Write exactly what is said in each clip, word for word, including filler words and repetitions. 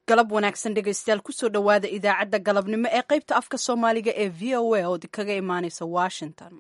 galab wanaagsan dhegaystayaal kusoo dhowaada idaacadda galabnimo ee qaybta afka soomaaliga ee v o a oo kaga imaaneysa washington.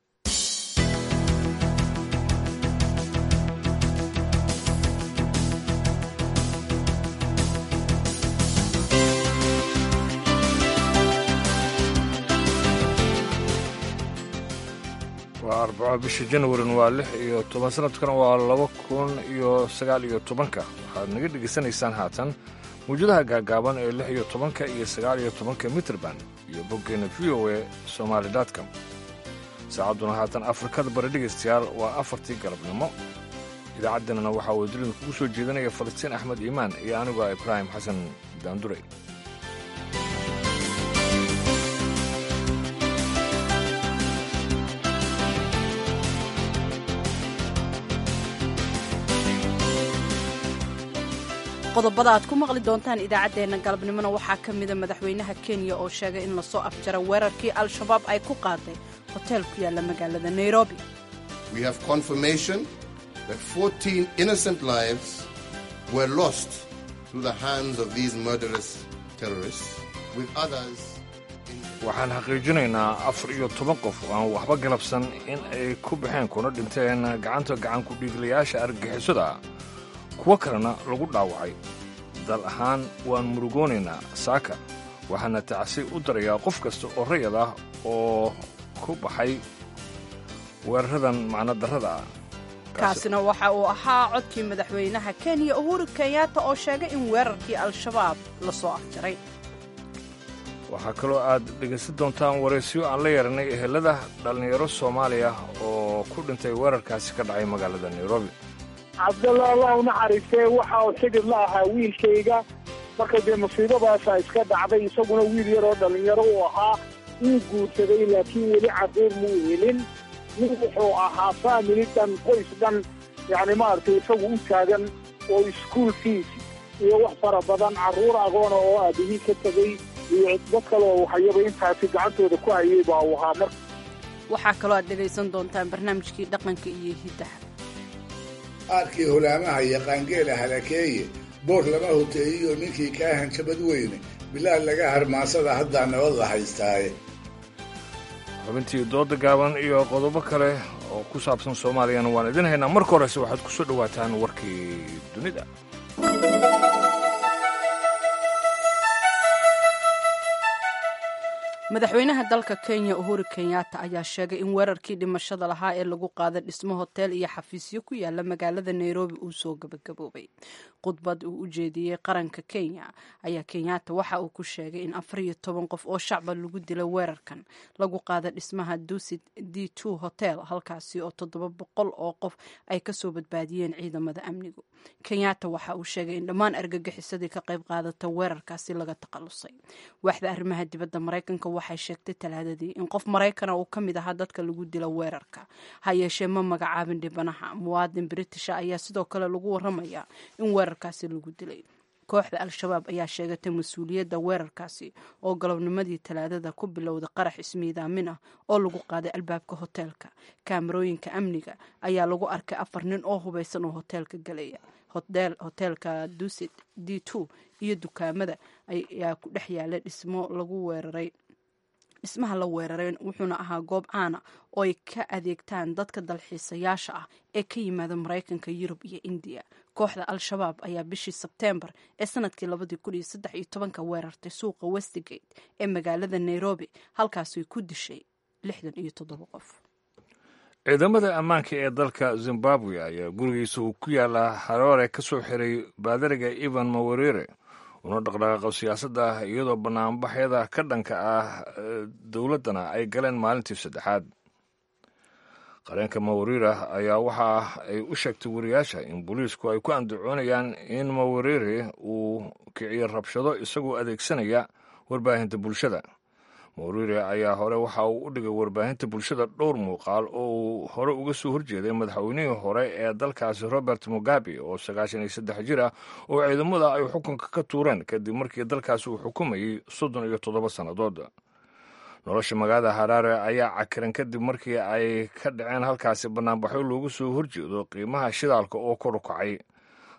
waa arbaco bisha janwarin waa lix iyo toban sanadkana waa laba kun iyo sagaal iyo tobanka waxaad naga dhegaysanaysaan haatan mawjadaha gaagaaban ee lix iyo tobanka iyo sagaal iyo tobanka mitrban iyo boggeena v o a somaali com saacadduna haatan afrikada bari dhegaystayaal waa afartii galabnimo idaacaddeenana waxaa wadilida kugu soo jeedanaya falastiin axmed iimaan iyo anigoo ibraahim xasan daanduray. qodobada aad ku maqli doontaan idaacaddeenna galabnimona waxaa ka mida madaxweynaha kenya oo sheegay in lasoo afjara weerarkii al-shabaab ay ku qaaday hotel ku yaalla magaalada nairobi. We have confirmation that fourteen innocent lives were lost through the hands of these murderous terrorists with others. waxaan xaqiijinaynaa afar iyo toban qof oo aan waxba galabsan in ay ku baxeen kuna dhinteen gacanta gacanku dhiiglayaasha argagixisada kuwo kalena lagu dhaawacay. dal ahaan waan murugoonaynaa saaka waxaana tacsi u darayaa qof kasta oo rayad ah oo ku baxay weeraradan macnodarrada ah. kaasina waxa uu ahaa codkii madaxweynaha kenya uhuru kenyatta oo sheegay in weerarkii al-shabaab la soo afjaray. waxaa kaloo aad dhegaysan doontaan waraysiyo aan la yeeranay ehelada dhallinyaro soomaaliya oo ku dhintay weerarkaasi ka dhacay magaalada nairobi. cabdalla allah u naxariistee waxa uu xidid la ahaa wiilkayga marka dee musiibadaasa iska dhacday isaguna wiil yaroo dhallinyaro uu ahaa wuu guursaday laakiin weli carruur muu helin nin wuxuu ahaa faamili dhan qoys dhan yacni maaragtay isagu u taagan oo iskuol fiis iyo wax fara badan carruur agoona oo aabihii ka tegey iyo cidbo kale oo waxayaba intaasi gacantooda ku hayay baa uu ahaa. mar waxaa kaloo aad dhegaysan doontaan barnaamijkii dhaqanka iyo hiddaha. aarkii holaamaha iyo qaangeela halakeeye boor lama hoteeyiyo ninkii kaa hanjabad weyne bilaal laga harmaansada haddaa nabad la haystaaye. xubintii dooda gaaban iyo qodobo kale oo ku saabsan soomaaliyana waan idin haynaa. marka horese waxaad ku soo dhowaataan warkii dunida. madaxweynaha dalka kenya uhuru kenyatta ayaa sheegay in weerarkii dhimashada lahaa ee lagu qaaday dhismo hotel iyo xafiisyo ku yaala magaalada nairobi uu soo gabagaboobay. khudbad uu u jeediyey qaranka kenya ayaa kenyatta waxa uu ku sheegay in afar iyo toban qof oo shacba lagu dilay weerarkan lagu qaaday dhismaha dusit d two hotel halkaasi oo toddoba boqol oo qof ay kasoo badbaadiyeen ciidamada amnigu. kenyatta waxa uu sheegay in dhammaan argagixisadii ka qayb qaadata weerarkaasi laga takhalusay. waaxda arrimaha dibadda maraykanka waxay sheegtay talaadadii in qof maraykana uu ka mid ahaa dadka lagu dilo weerarka ha yeeshee ma magacaabin dhibanaha. muwaadin britisha ayaa sidoo kale lagu waramayaa in weerarkaasi lagu dilay. kooxda al-shabaab ayaa sheegatay mas-uuliyadda weerarkaasi oo galabnimadii talaadada ku bilowday qarax ismiidaamin ah oo lagu qaaday albaabka hoteelka. kaamarooyinka amniga ayaa lagu arkay afar nin oo hubaysan oo hoteelka galaya. hoteelka dusit d two iyo dukaamada ayaa ku dhex yaala dhismo lagu weeraray dhismaha la weeraray wuxuuna ahaa goob caana oo ay ka adeegtaan dadka dalxiisayaasha ah ee ka yimaada maraykanka, yurub iyo indiya. kooxda al-shabaab ayaa bishii sebteembar ee sanadkii labadii kun iyo saddex iyo tobanka weerartay suuqa westgate ee magaalada nairobi halkaasay ku dishay lixdan iyo toddoba qof. ciidamada ammaanka ee dalka zimbabwe ayaa gurigiisa uu ku yaala haroore ka soo xiray baadariga ivan mawarire una dhaqdhaqaaqo siyaasadda ah iyadoo bannaanbaxyada ka dhanka ah dowladdana ay galeen maalintii saddexaad. qareenka mawarire ayaa waxa ay u sheegtay wariyaasha in booliisku ay ku andacoonayaan in mawarire uu kiciyo rabshado isagoo adeegsanaya warbaahinta bulshada. mawarire ayaa hore waxa uu u dhigay warbaahinta bulshada dhowr muuqaal oo uu hore uga soo horjeeday madaxweynihii hore ee dalkaasi robert mugabe oo sagaashan iyo saddex jir ah oo ciidamada ay xukunka ka tuureen kadib markii dalkaasi uu xukumayay soddon iyo toddoba sannadood. nolosha magaalada haraare ayaa cakiran kadib markii ay ka dhaceen halkaasi bannaanbaxyo loogu soo horjeedo qiimaha shidaalka oo kor u kacay.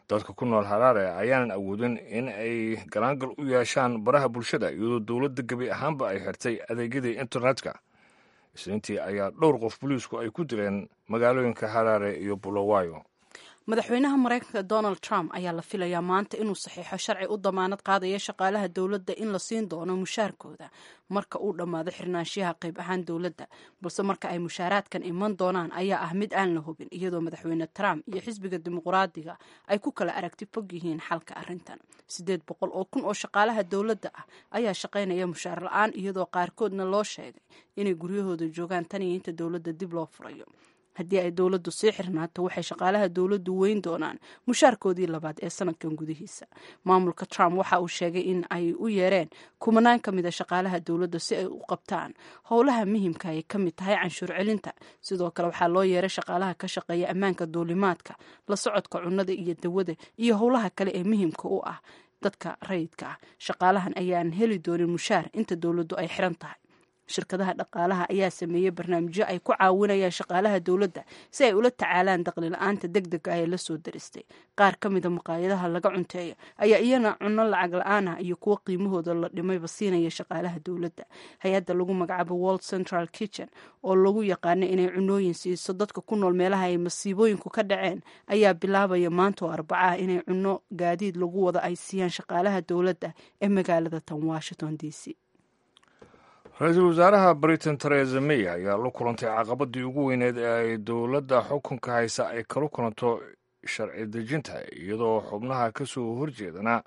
dadka ku nool haraare ayaanan awoodin in ay galaangal u yeeshaan baraha bulshada iyadoo dowladda gebi ahaanba ay xirtay adeegyadii internetka. isniintii ayaa dhowr qof booliisku ay ku dileen magaalooyinka haraare iyo bulawayo. madaxweynaha maraykanka donald trump ayaa la filayaa maanta inuu saxiixo sharci u damaanad qaadaya shaqaalaha dowladda in la siin doono mushaarkooda marka uu dhammaado xirnaanshiyaha qayb ahaan dowladda, balse marka ay mushaaraadkan iman doonaan ayaa ah mid aan la hubin, iyadoo madaxweyne trump iyo xisbiga dimuqraadiga ay ku kala aragti fog yihiin xalka arrintan. siddeed boqol oo kun oo shaqaalaha dowladda ah ayaa shaqaynaya mushaar la-aan, iyadoo qaarkoodna loo sheegay inay guryahooda joogaan tan iyo inta dowladda dib loo furayo. haddii ay dowladdu sii xirnaato waxay shaqaalaha dowladdu weyn doonaan mushaarkoodii labaad ee sanadkan gudihiisa. maamulka trump waxa uu sheegay in ay u yeereen kumanaan ka mid a shaqaalaha dowladda si ay u qabtaan howlaha muhiimka ay ka mid tahay canshuur celinta. sidoo kale waxaa loo yeeray shaqaalaha ka shaqeeya ammaanka duulimaadka, la socodka cunnada iyo dawada, iyo howlaha kale ee muhiimka u ah dadka rayidka ah. shaqaalahan ayaan heli doonin mushaar inta dowladdu ay xiran tahay. shirkadaha dhaqaalaha ayaa sameeyey barnaamijyo ay ku caawinayaan shaqaalaha dowladda si ay ula tacaalaan daqli la-aanta deg dega ee la soo daristay. qaar ka mida maqaayadaha laga cunteeya ayaa iyana cunno lacag la-aan ah iyo kuwo qiimahooda la dhimayba siinaya shaqaalaha dowladda. hay-adda lagu magacaabo world central kitchen oo lagu yaqaana inay cunooyin siiso dadka ku nool meelaha ay masiibooyinku ka dhaceen ayaa bilaabaya maanta oo arbacaah inay cunno gaadiid lagu wada ay siiyaan shaqaalaha dowladda ee magaalada tan washington d c. ra-iisul wasaaraha britain teresa may ayaa la kulantay caqabadii ugu weyneed ee ay dowladda xukunka haysa ay kala kulanto sharci dejinta, iyadoo xubnaha ka soo horjeedana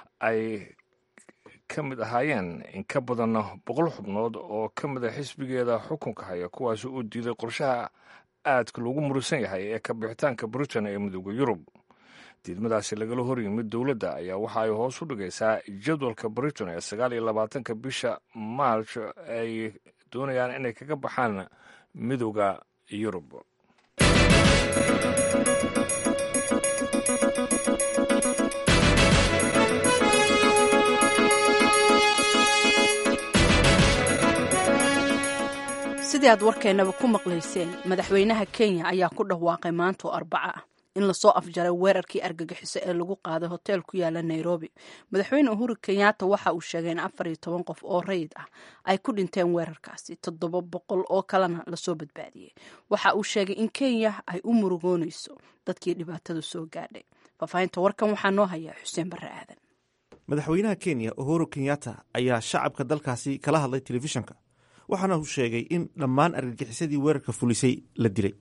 ay ka mid ahaayeen in ka badan boqol xubnood oo ka mid a xisbigeeda xukunka haya, kuwaasi uu diiday qorshaha aadka loogu murusan yahay ee ka bixitaanka britain ee midooda yurub. diidmadaasi lagala hor yimid dowladda ayaa waxa ay hoos u dhigaysaa jadwalka britain ee sagaal iyo labaatanka bisha maarch ay doonayaan inay kaga baxaan midooda yurub. sidii aad warkeennaba ku maqlayseen, madaxweynaha kenya ayaa ku dhawaaqay maanta oo arbaca ah in lasoo afjaray weerarkii argagixiso ee lagu qaaday hotel ku yaala nairobi. madaxweyne uhuru kenyatta waxa uu sheegay in afar iyo toban qof oo rayid ah ay ku dhinteen weerarkaasi, toddoba boqol oo kalena lasoo badbaadiyey. waxa uu sheegay in kenya ay u murugoonayso dadkii dhibaatadu soo gaadhay. faafahinta warkan waxaa noo haya xuseen barre aadan. madaxweynaha kenya uhuru kenyatta ayaa shacabka dalkaasi kala hadlay telefishanka, waxaana uu sheegay in dhammaan argagixisadii weerarka fulisay la dilay.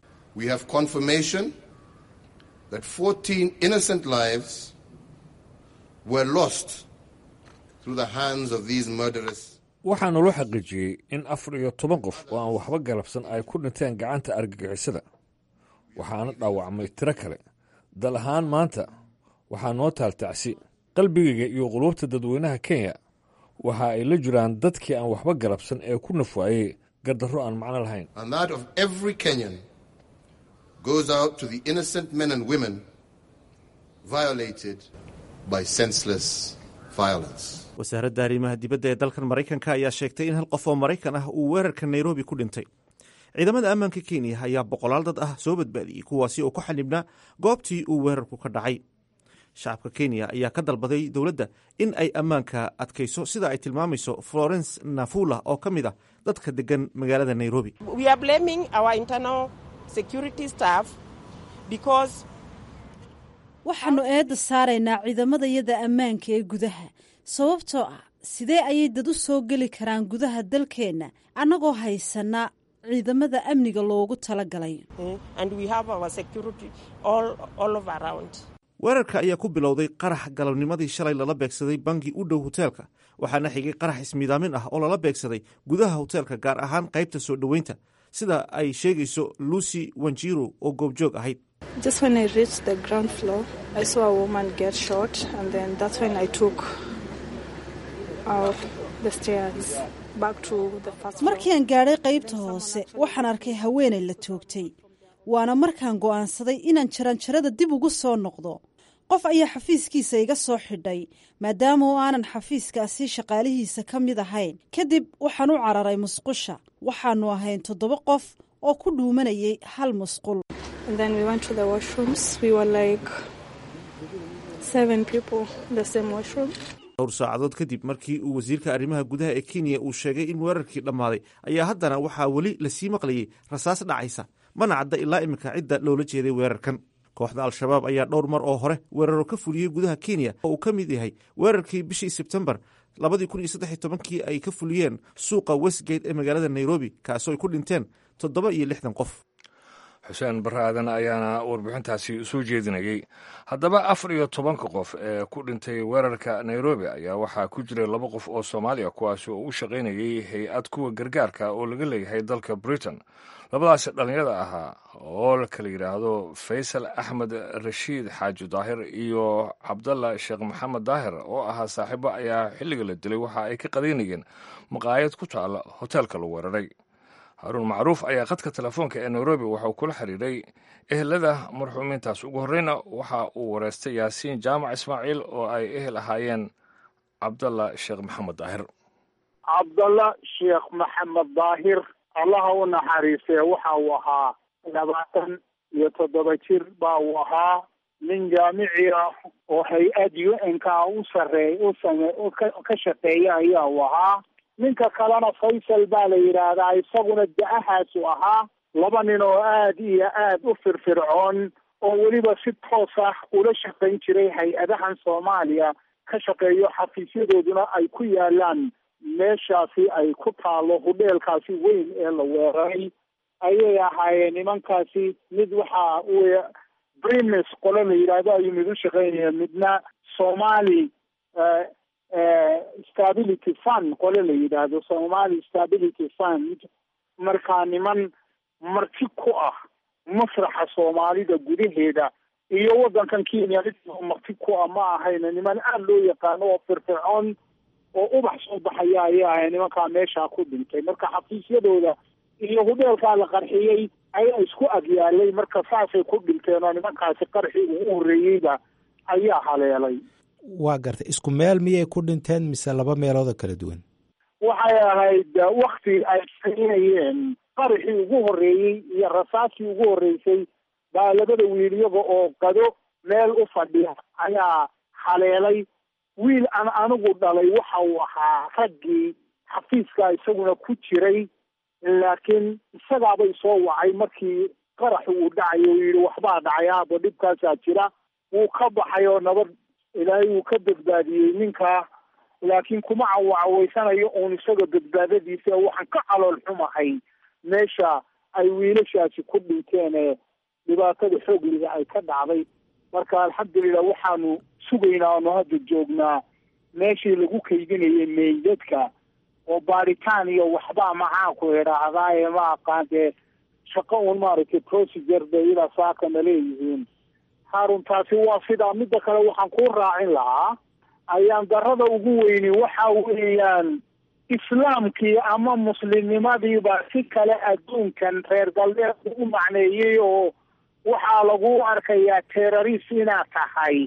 that fourteen innocent lives were lost through the hands of these murderers. waxaana loo xaqiijiyey in afar iyo toban qof oo aan waxba galabsan ay ku dhinteen gacanta argagixisada, waxaana dhaawacmay tiro kale. dal ahaan maanta waxaa noo taal tacsi. qalbigayga iyo quluubta dadweynaha kenya waxa ay la jiraan dadkii aan waxba galabsan ee ku nafwaayey gardarro aan macno lahayn. And that of every Kenyan goes out to the innocent men and women violated by senseless violence. wasaaradda arrimaha dibadda ee dalkan maraykanka ayaa sheegtay in hal qof oo maraykan ah uu weerarka nairobi ku dhintay. ciidamada ammaanka kenya ayaa boqolaal dad ah soo badbaadiyey, kuwaasi oo ku xanibnaa goobtii uu weerarku ka dhacay. shacabka kenya ayaa ka dalbaday dowladda in ay ammaanka adkayso, sida ay tilmaamayso florence nafula oo ka mid ah dadka degan magaalada nairobi. waxaannu eedda saaraynaa ciidamadayada ammaanka ee gudaha, sababtoo ah sidee ayay dad u soo geli karaan gudaha dalkeenna annagoo haysana ciidamada amniga loogu talagalay. weerarka ayaa ku bilowday qarax galabnimadii shalay lala beegsaday bangi u dhow hoteelka, waxaana xigay qarax ismiidaamin ah oo lala beegsaday gudaha hoteelka, gaar ahaan qaybta soo dhoweynta, sida ay sheegayso lucy wanjiru oo goobjoog ahayd. markii aan gaadhay qaybta hoose waxaan arkay haweenay la toogtay, waana markaan go'aansaday inaan jaranjarada dib ugu soo noqdo. qof ayaa xafiiskiisa iga soo xidhay maadaama oo aanan xafiiskaasi shaqaalihiisa ka mid ahayn. kadib waxaan u cararay musqusha. waxaanu ahayn toddoba qof oo ku dhuumanayay hal musqul. seven people the same washroom. dhowr saacadood kadib markii uu wasiirka arrimaha gudaha ee kenya uu sheegay in weerarkii dhammaaday ayaa haddana waxaa weli lasii maqlayay rasaas dhacaysa mana cadda ilaa iminka cidda loola jeeday weerarkan. kooxda al-shabaab ayaa dhowr mar oo hore weeraro ka fuliyey gudaha kenya oo uu ka mid yahay weerarkii bishii sebtembar labadii kun iyo saddex iyo tobankii ay ka fuliyeen suuqa westgate ee magaalada nairobi kaasoo ay ku dhinteen toddoba iyo lixdan qof. xuseen barre aadan ayaana warbixintaasi soo jeedinayey. haddaba afar iyo tobanka qof ee ku dhintay weerarka nairobi ayaa waxaa ku jiray laba qof oo soomaaliya kuwaasi oo u shaqaynayay hay-ad kuwa gargaarka oo laga leeyahay dalka britain. labadaasi dhallinyarada ahaa oo la kala yidhaahdo faysal axmed rashiid xaaji daahir iyo cabdalla sheekh maxamed daahir oo ahaa saaxiibo ayaa xilliga la dilay waxa ay ka qadaynayeen maqaayad ku taala hoteelka la weeraray. haruun macruuf ayaa khadka telefoonka ee nairobi waxauu kula xiriiray ehelada marxuumiintaas. ugu horreyna waxa uu wareystay yaasiin jaamac ismaaciil oo ay ehel ahaayeen cabdalla sheekh maxamed daahir. cabdalla sheekh maxamed daahir allaha u naxariistee waxa uu ahaa labaatan iyo toddoba jir baa uu ahaa nin jaamici ah oo hay-ad u n ka u sarreey u same ka shaqeeya ayaa uu ahaa. ninka kalena faysal baa la yidhaahdaa isaguna da-ahaasu ahaa. laba nin oo aad iyo aad u firfircoon oo weliba si toos ah ula shaqayn jiray hay-adahan soomaaliya ka shaqeeyo xafiisyadooduna ay ku yaalaan meeshaasi ay ku taalo hudheelkaasi weyn ee la weeraray ayay ahaayeen nimankaasi. mid waxa uu brimis qolo la yidhaahdo ayuu mid u shaqaynaya, midna somali stability fund qole la yidhaahdo somali stability fund. markaa niman marti ku ah masraxa soomaalida gudaheeda iyo waddankan kenya mid marti ku ah ma ahayna niman aada loo yaqaano oo firfircoon oo ubax soo baxaya ayay ahay nimankaa meeshaa ku dhintay. marka xafiisyadooda iyo hudheelkaa la qarxiyey ayaa isku agyaalay, marka saasay ku dhinteen oo nimankaasi qarxi ugu horreeyeyba ayaa haleelay. waa gartay, isku meel miyay ku dhinteen mise laba meelooda kala duwan? waxay ahayd wakti ay saynayeen qarxii ugu horreeyey iyo rasaadkii ugu horreysay baa labada wiil iyaga oo qado meel u fadhiya ayaa haleelay. wiil aan anigu dhalay waxa uu ahaa raggii xafiiska isaguna ku jiray, laakiin isagaabay soo wacay markii qaraxi uu dhacayo uu yidhi waxbaa dhacay aaba dhibkaasaa jira. wuu ka baxay oo nabad ilaahay wuu ka badbaadiyey ninkaa, laakiin kuma cawacawaysanayo uun isaga badbaadadiisa. waxaan ka calool xumahay meesha ay wiilashaasi ku dhinteen ee dhibaatada xoogliga ay ka dhacday. marka alxamdulilah waxaanu sugaynaa oonu hadda joognaa meeshii lagu kaydinayay meydadka oo baaritaan iyo waxbaa maxaanku idhaahdaaye ma aqaan dee shaqo uun maaragtay procedure bay idaa saakana leeyihiin. haarun taasi waa sidaa. midda kale waxaan kuu raacin lahaa ayaan darada ugu weyni waxa weeyaan islaamkii ama muslimnimadiibaa si kale adduunkan reer galbeed u macneeyey oo waxaa lagu arkayaa terrorist inaad tahay.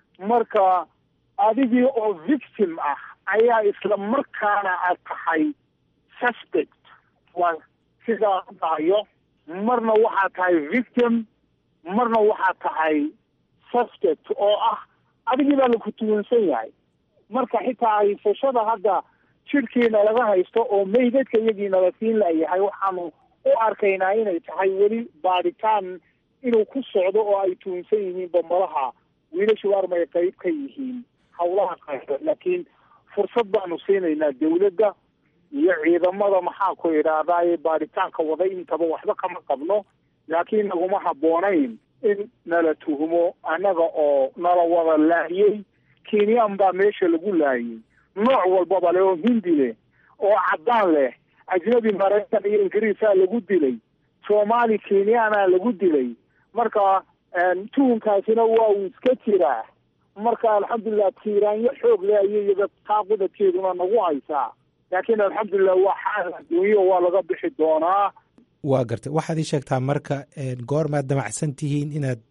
marka adigii oo victim ah ayaa isla markaana aad tahay suspect. waa sidaa u dhahayo, marna waxaad tahay victim, marna waxaad tahay suspect oo ah adigii baa laku tuwansan yahay. marka xitaa haysashada hadda jirkiina laga haysto oo meydadka iyagiina la siin layahay waxaanu u arkaynaa inay tahay weli baaritaan inuu ku socdo oo ay tuunsan yihiin bambalaha wiilashu armay qayb ka yihiin hawlaha qayba. laakiin fursad baanu siinaynaa dawladda iyo ciidamada maxaa ku idhaahdaye baaritaanka waday intaba waxba kama qabno, laakiin naguma habboonayn in nala tuhumo annaga oo nala wada laayay. kenyan baa meesha lagu laayay nooc walbaba leh oo hindi leh oo caddaan leh, ajnabi maraykan iyo ingiriisaa lagu dilay, soomaali kenyaana lagu dilay. marka tuhunkaasina waa uu iska jiraa. marka alxamdulilah tiiraanyo xoog leh ayay iyaga taaqudadkeeduna nagu haysaa, laakiin alxamdulilah waa xaal adduunyo waa laga bixi doonaa. waa gartay, waxaad ii sheegtaa marka goormaad damacsan tihiin inaad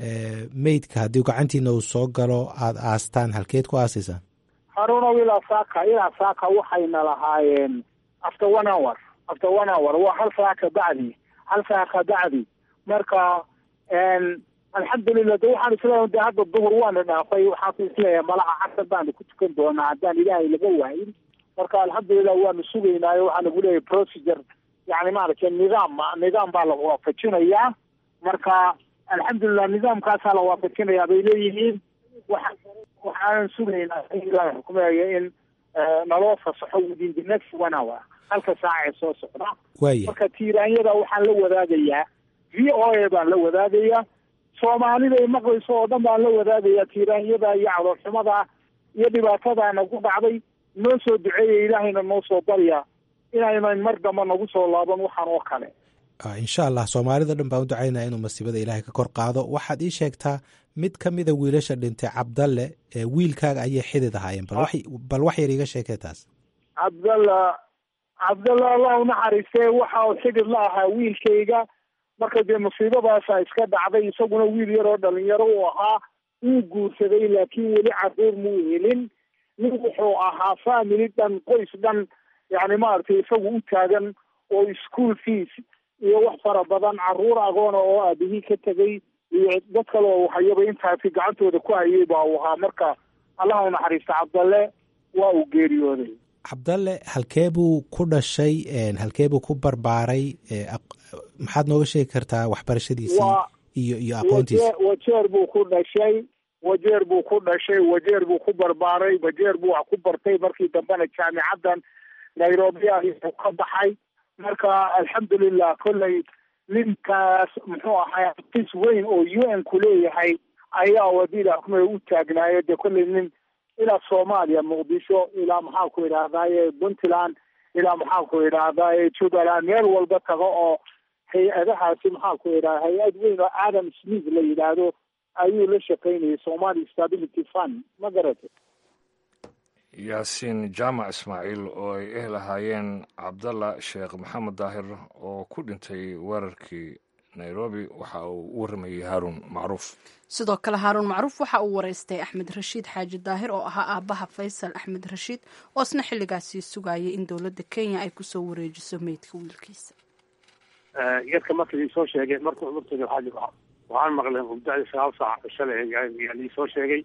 meydka haddii gacantiina uu soo galo aada aastaan, halkeed ku aasaysaan? haruunow ilaa saaka ilaa saaka waxayna lahaayeen after one hour after one hour waa hal saa ka bacdi hal saa ka bacdi. marka alxamdulilah de waxaan isleeyahay de hadda duhur waana dhaafay waxaan isleeyahay malaha casar baanu ku tukan doonaa haddaan ilaahay laga waayin marka alxamdulilah waanu sugaynaayo waxaa lagu leeyahay procedure yani maaragtay nidaam nidaam baa la waafajinayaa marka alxamdulilah nidaamkaasaa la waafajinayaa bay leeyihiin waxa waxaan sugaynaa in ilaahay xukumeeyo in naloo fasaxo within the next one hour halka saac ee soo socda marka tiiraanyada waxaan la wadaagayaa v o a baan la wadaagayaa soomaalida ay maqlayso oo dhan baan la wadaagayaa tiiraanyada iyo caloolxumada iyo dhibaatadaana ku dhacday noo soo duceeya ilaahayna noo soo barya inaynan mar damba nagu soo laaban waxaan oo kale insha allah soomaalida dhan baan u ducaynaa inuu masiibada ilaahay ka kor qaado waxaad ii sheegtaa mid ka mida wiilasha dhintay cabdalle wiilkaaga ayay xidid ahaayeen bal wax yar iiga sheekee taas cabdalla cabdalla allah unaxariistee waxa uu xidid la ahaa wiilkayga marka dee musiibadaasa iska dhacday isaguna wiil yaroo dhalinyaro uu ahaa wuu guursaday laakiin weli caruur muu helin nin wuxuu ahaa family dhan qoys dhan yani maaragtay isagu u taagan oo school fees iyo wax fara badan caruur agoona oo aabihii ka tegay iyo dad kale oo waxayaba intaasi gacantooda ku hayay baa uu ahaa marka allah u naxariista cabdalle waa uu geeriyooday cabdalle halkee buu ku dhashay halkee buu ku barbaaray maxaad nooga sheegi kartaa waxbarashadiisii iyo iyo aqoontiisa wajeer buu ku dhashay wajeer buu ku dhashay wajeer buu ku barbaaray wajeer buu wax ku bartay markii dambena jaamicaddan nairobi ayuu ka baxay marka alxamdulilah kolley ninkaas muxuu ahay tis weyn oo u n ku leeyahay ayaa wadida xukumay u taagnaayo dee kolley nin ilaa soomaaliya muqdisho ilaa maxaa ku idhahdaaye puntland ilaa maxaa ku idhahdaaye jubbaland meel walba tago oo hay-adahaasi maxaa ku idhahda hay-ad weyn oo adam smith la yidhaahdo ayuu la shaqaynayay somali stability fund ma garatay yaasiin jaamac ismaaciil oo ay eh lahaayeen cabdalla sheekh maxamed daahir oo ku dhintay weerarkii nairobi waxa uu u warramayey haaruun macruuf sidoo kale haaruun macruuf waxa uu waraystay axmed rashiid xaaji daahir oo ahaa aabbaha faysal axmed rashiid oo isna xilligaasii sugayay in dowladda kenya ay kusoo wareejiso meydka wiilkiisa yarka markii ii soo sheegay markuu urtay waxaan maqlay mudada sagaal saac shalay ayaa ii soo sheegay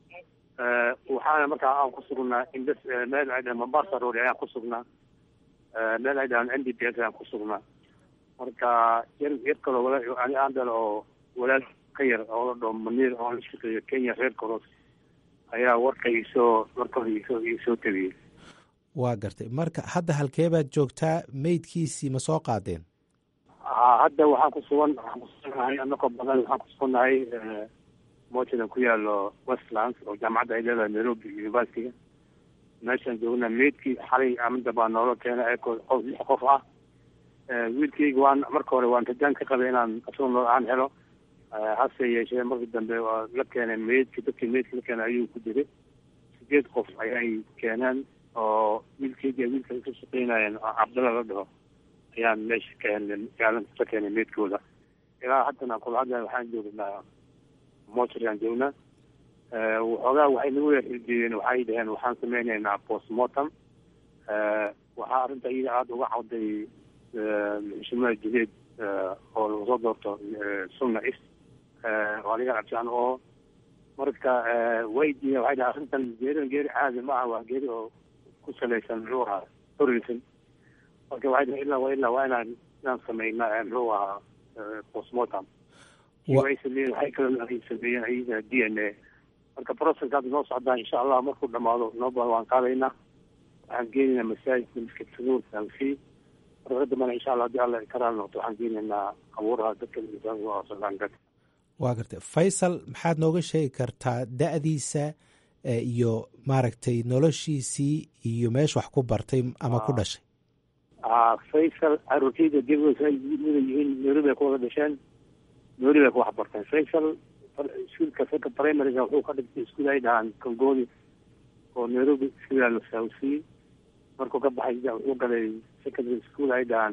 waxaana markaa aan ku sugnaa indas meel ay dhahan mombasa road ayaan ku sugnaa meel ay dhahan n d p s ayaan ku sugnaa marka yar yar kaloo wala ani aan dhalo oo walaal ka yar oo la dhao maniir oo la shaqeeyo kenya reer koros ayaa warka iisoo warka iisoo iisoo tabiyey waa gartay marka hadda halkee baad joogtaa meydkiisii ma soo qaadeen hadda waxaan ku sugan waxaan kusugannahay anakoo badan waxaan kusugannahay mojadan ku yaalo westlands oo jaamacadda ay leedahay nairobi universityga meeshaan joognaa meydkii xalay amida baa noola keena eeko qof lix qof ah wiilkayga waan marka hore waan rajaan ka qabay inaan asagoo aan helo hase yeeshee markii dambe waa la keenay meydki dadkii meydka la keenay ayuu ku jiray sideed qof ayay keeneen oo wiilkayga wiilka ka shaqeynayeen cabdalla la dhaho ayaan meesha keenay gaalanka ka keenay meydkooda ilaa haddana kula hadda waxaan joognaa mochariaan joognaa waxoogaa waxay nagu weerxiljeeyeen waxay dhaheen waxaan sameynaynaa postmortem waxaa arrinta iyada aada uga cawday xushmada jideed oo lagu soo doorto sunna east oo aniga cabsaan oo marka waydiiya waxay dhaha arrintan geeridan geeri caadi ma aha waa geeri oo ku salaysan muxuu ahaa tourism marka waxay dhaha ilaa waa ilaa waa inaan inaan sameynaa muxuu ahaa postmortem waxay sameeyeen waxay kale ay sameeyeen ayaga d n a marka process hadda noo socdaa insha allah markuu dhamaado nooba waan qaadaynaa waxaan geenaynaa masaajidka miskadsaduurka alfii marka dambana insha allah haddii alla karaal noqdo waxaan geenaynaa abuuraha dadka misaanka waa gartay faysal maxaad nooga sheegi kartaa da-diisa iyo maaragtay noloshiisii iyo meesha wax ku bartay ama ku dhashay faysal caruurtayda gebigood mudan yihiin nairobi ay ku wada dhasheen nairobi ay ku wax barteen faysal iskuulka seka primaryga wuxuu ka dhigtay iskuul ay dhahaan kongooni oo nairobi iskuulaa la saawsiiyey markuu ka baxay wuxuu galay secondary school ay dhahaan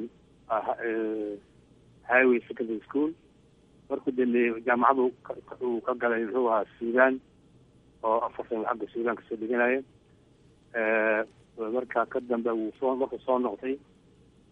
highway secondary school markuu dambeeyey jaamacadu uu ka galay muxuu ahaa suudaan oo afar sano xagga suudaan kasoo dhiganaya markaa ka dambe wuu soo markuu soo noqday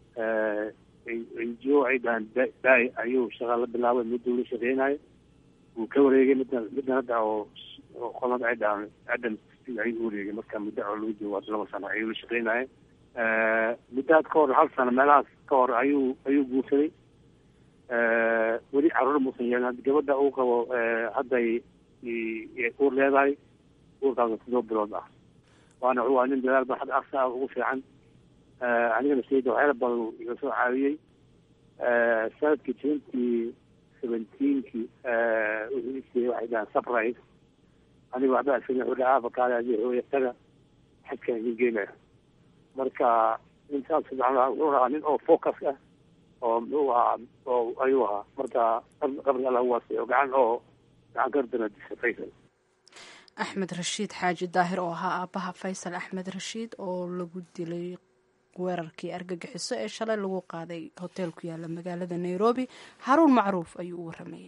n g o ay dhahaan daai ayuu shaqa la bilaabay mudduu la shaqeynayo wuu ka wareegay middan middan hadda oo oo qolada ay dhahan adam ayuu wareegay marka muddo oo lagu joogo laba sano ayuu la shaqeynayay muddaad ka hor hal sano meelahaas ka hor ayuu ayuu guursaday weli caruur muusan yeelin gabadha uu qabo hadday uur leedahay uurkaas sidoo bilood ah waana waa nin dadaal ba hadda aqsa ugu fiican anigana sayda waxyaala badan iga soo caawiyey sanadkii twenty seventeenkii wuxuu isiiyey waxay dhahaan surprise aniga waxba asagay wuxuu dhahaa bakaale adii hooyatada xadkaan idin geynaya marka intaas wuxuu ahaa nin oo focus ah oo muxuu ahaa oo ayuu ahaa marka qabriga alla uwaasay oo gacan oo gacan gardana dishay faysal axmed rashiid xaaji daahir oo ahaa aabbaha faysal axmed rashiid oo lagu dilay weerarkii argagixiso ee shalay lagu qaaday hotel ku yaala magaalada nairobi haruun macruuf ayuu u waramayey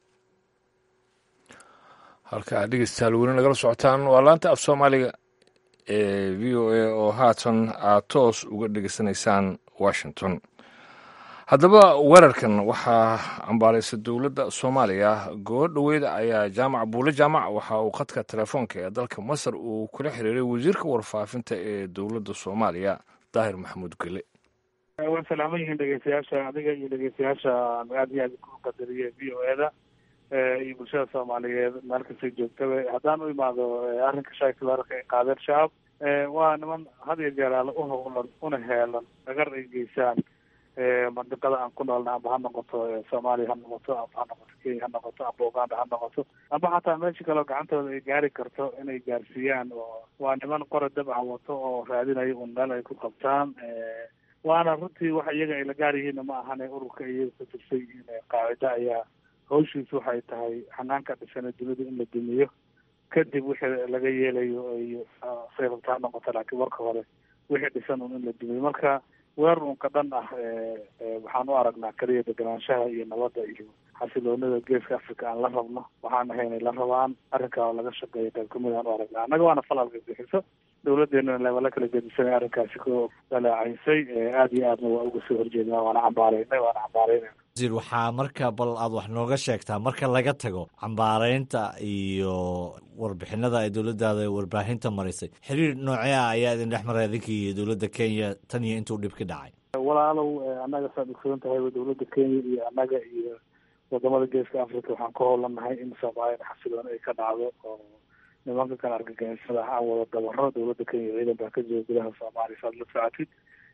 halka dhegeystayaal weli nagala socotaan waa laanta af soomaaliga ee v o a oo haatan aad toos uga dhegeysanaysaan washington haddaba weerarkan waxaa cambaaraysa dowladda soomaaliya gobor dhoweyda ayaa jaamac buule jaamac waxa uu khadka telefoonka ee dalka masar uu kula xiriiray wasiirka warfaafinta ee dowladda soomaaliya daahir maxamuud gele way salaaman yihiin dhegeystayaasha adiga iyo dhegeystayaasha aad iyo aad ku qadariye v o eda iyo bulshada soomaaliyeed meel kastay joogtaba haddaan u imaado arrinka shaaki weerarka ay qaadeen shabaab waa niman had iyo jeer aala uhowlan una heelan dhagar ay geysaan mandiqada aan ku noolna amba ha noqoto soomaaliya ha noqoto amba ha noqoto kenya ha noqoto amba uganda ha noqoto amba xataa meesha kaleo gacantooda ay gaari karto inay gaarsiiyaan oo waa niman qora dabca wato oo raadinaya un meel ay ku qabtaan waana runtii waxa iyaga ay la gaar yihiinna ma ahane ururka iyaga ku tirsan yihiin qaacida ayaa hawshiisu waxay tahay xanaanka dhisana dunida in la dumiyo kadib wixii laga yeelayo iyo say rabta ha noqoto laakiin marka hore wixii dhisan un in la dumiyo marka weerar unka dhan ah waxaan u aragnaa kaliya deganaanshaha iyo nabadda iyo xasiloonida geeska africa aan la rabno waxaan ahay inay la rabaan arrinkaa oo laga shaqeeya qayb kamid aan u aragnaa annaga waana falalka bixiso dowladdeena leebala kala gedisanay arrinkaasi ku dalaacaysay aada iyo aadna waa uga soo horjeednaa waana cambaaraynay waana cambaaraynay wasiir waxaa marka bal aada wax nooga sheegtaa marka laga tago cambaaraynta iyo warbixinada ay dowladdaada warbaahinta marisay xiriir noocee ah ayaa idin dhex maray idinkii iyo dowladda kenya tan iyo intuu dhib ka dhacay walaalow annaga saad ogsoon tahayba dowladda kenya iyo annaga iyo wadamada geeska africa waxaan ka howlanahay in soomaaliyana xasilooni ay ka dhacdo oo nimanka kale argagixisada aan wada dabaro dowladda kenya ciidan baa ka jooga gudaha soomaaliya saad la socotid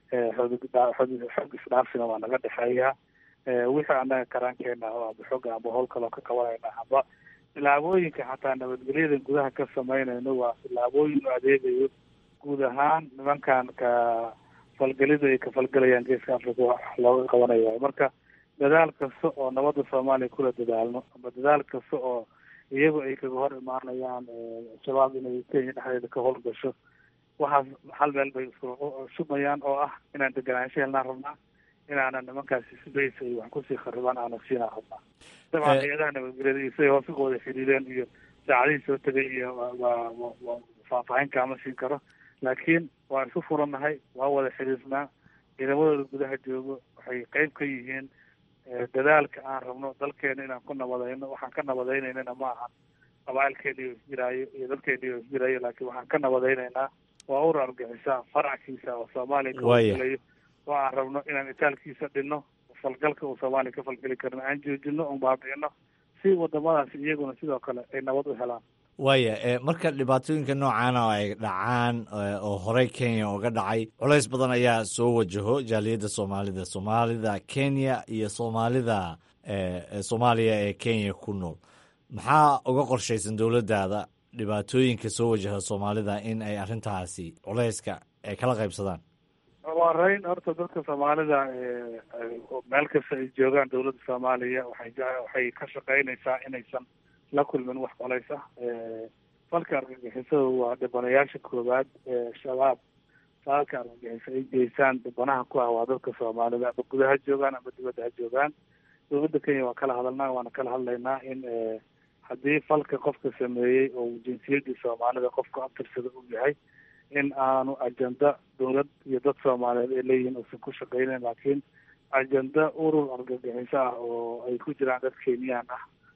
xog isdhaafsina waa naga dhexeeya wixii annaga karaankeena oo aba xooga amba howl kaloo ka qabanayna amba tilaabooyinka xataa nabadgelyadan gudaha ka samaynayno waa tilaabooyin u adeegayo guud ahaan nimankan ka falgelida ay ka falgelayaan geeska africa wax looga qabanaya marka dadaal kasta oo nabadda soomaaliya kula dadaalno amba dadaal kasta oo iyagu ay kaga hor imaanayaan shabaab inay kenya dhexdeeda ka howlgasho waxaas hal meel bay isku sumayaan oo ah inaan deganaansho helnaan rabnaa inaanan nimankaasi sidays ay wax kusii kharibaan aanan siinaa rabnaa dabcan hay-adaha nabadgelyada iyo siday hoos uga wada xidhiideen iyo saacadihii soo tegay iyo waa waa faahfaahin kaama siin karo laakiin waan isu furannahay waa wada xidhiidnaa ciidamadooda gudaha joogo waxay qeyb ka yihiin dadaalka aan rabno dalkeena inaan ku nabadayno waxaan ka nabadaynaynana ma ahan qabaailkeeniyo isjiraayo iyo dalkeeniyo isjiraayo laakiin waxaan ka nabadaynaynaa waa ur argixisa farackiisa oo soomaaliya kawalayo oo aan rabno inaan itaalkiisa dhinno falgalka uu soomaaliya ka falgeli karno aan joojino un baabi'ino si wadamadaasi iyaguna sidoo kale ay nabad u helaan waaya marka dhibaatooyinka noocaana ay dhacaan oo horey kenya uga dhacay culays badan ayaa soo wajaho jaaliyadda soomaalida soomaalida kenya iyo soomaalida soomaaliya ee kenya ku nool maxaa uga qorshaysan dowladdaada dhibaatooyinka soo wajaha soomaalida in ay arrintaasi culayska ay kala qaybsadaan wareyn horta dadka soomaalida meel kasta ay joogaan dowladda soomaaliya waxay waxay ka shaqaynaysaa inaysan la kulmin wax colays ah falka argagixisada waa dhibanayaasha koowaad ee shabaab falka argagixiso ay geysaan dhibanaha ku ah waa dadka soomaalida ama gudaha joogaan ama dibadda ha joogaan dowladda kenya waa kala hadalnaa waana kala hadlaynaa in haddii falka qofka sameeyey oo jinsiyadii soomaalida qofka abtirsada uu yahay in aanu ajenda dowlad iyo dad soomaaliyeed ay leeyihiin uusan ku shaqeyneyn laakiin ajenda urur argagixiso ah oo ay ku jiraan dad kenyaan ah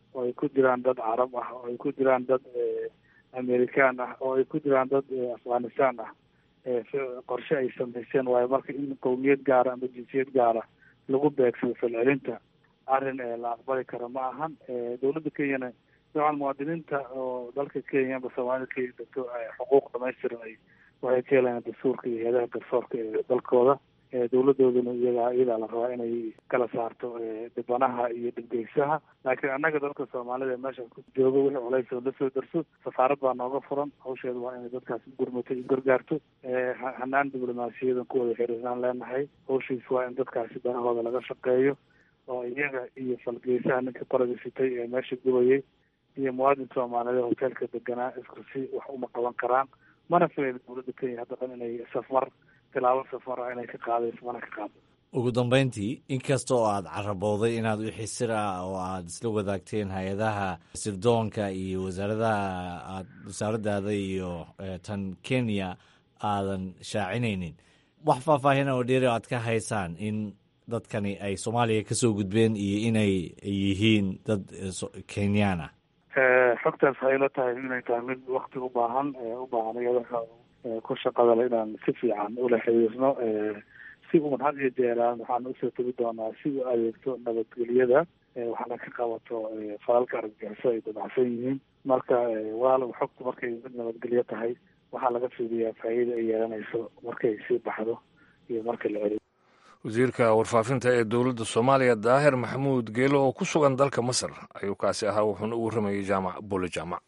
oo ay ku jiraan dad carab ah, oo ay ku jiraan dad amerikaan ah, oo ay ku jiraan dad afghanistan ah, qorshe ay samayseen waayo marka in qowmiyad gaara ama jinsiyad gaara lagu beegsado falcelinta arrin la aqbali karo ma ahan. dawladda kenyana dabcan muwaadiniinta oo dalka kenya amba soomaalida kenya degto xuquuq dhamaystiran ay waxay ka helayaan dastuurka iyo hay-adaha garsoorka ee dalkooda. dawladooduna iyaga iyadaa la rabaa inay kala saarto dhibanaha iyo dhibgeysaha, laakiin annaga dalka soomaalida ee meesha ku joogo wixii culays oo lasoo darso safaarad baa nooga furan. hawsheedu waa inay dadkaas gurmato iyo gargaarto. hanaan diblomaasiyadan ku wada xiriirnaan leenahay. hawshiis waa in dadkaasi danahooda laga shaqeeyo oo iyaga iyo falgeysaha ninka qoriga sitay ee meesha gubayay iyo muwaadin soomaaliyeed hoteelka deganaa isku si wax uma qaban karaan. mana filayno dawladda kenya hadda dhan inay safmar tilaabo safmar ah inay ka qaadayso mana ka qaado. ugu dambeyntii inkasta oo aad carabowday inaad wixii sir ah oo aad isla wadaagteen hay-adaha sirdoonka iyo wasaaradaha aad wasaaradaada iyo tan kenya aadan shaacinaynin, wax faahfaahin oo dheeri aad ka haysaan in dadkani ay soomaaliya kasoo gudbeen iyo inay yihiin dad kenyaan ah? xogtaas waxay la tahay inay tahay mid wakti u baahan u baahan iyada ku shaqadale inaan si fiican ula xiriirno. si uun had iyo jeeraan waxaan usoo tegi doonaa si u adeegto nabadgelyada waxaana ka qabato falalka argagixiso ay dabacsan yihiin. marka walaalow xogtu markay mid nabadgelyo tahay waxaa laga fiiriyaa faa'iida ay yeelanayso markay sii baxdo iyo marka la celiyo. wasiirka warfaafinta ee dowladda soomaaliya daahir maxamuud geelo oo ku sugan dalka masar ayuu kaasi ahaa, wuxuuna u warramayay jaamac bole jaamac.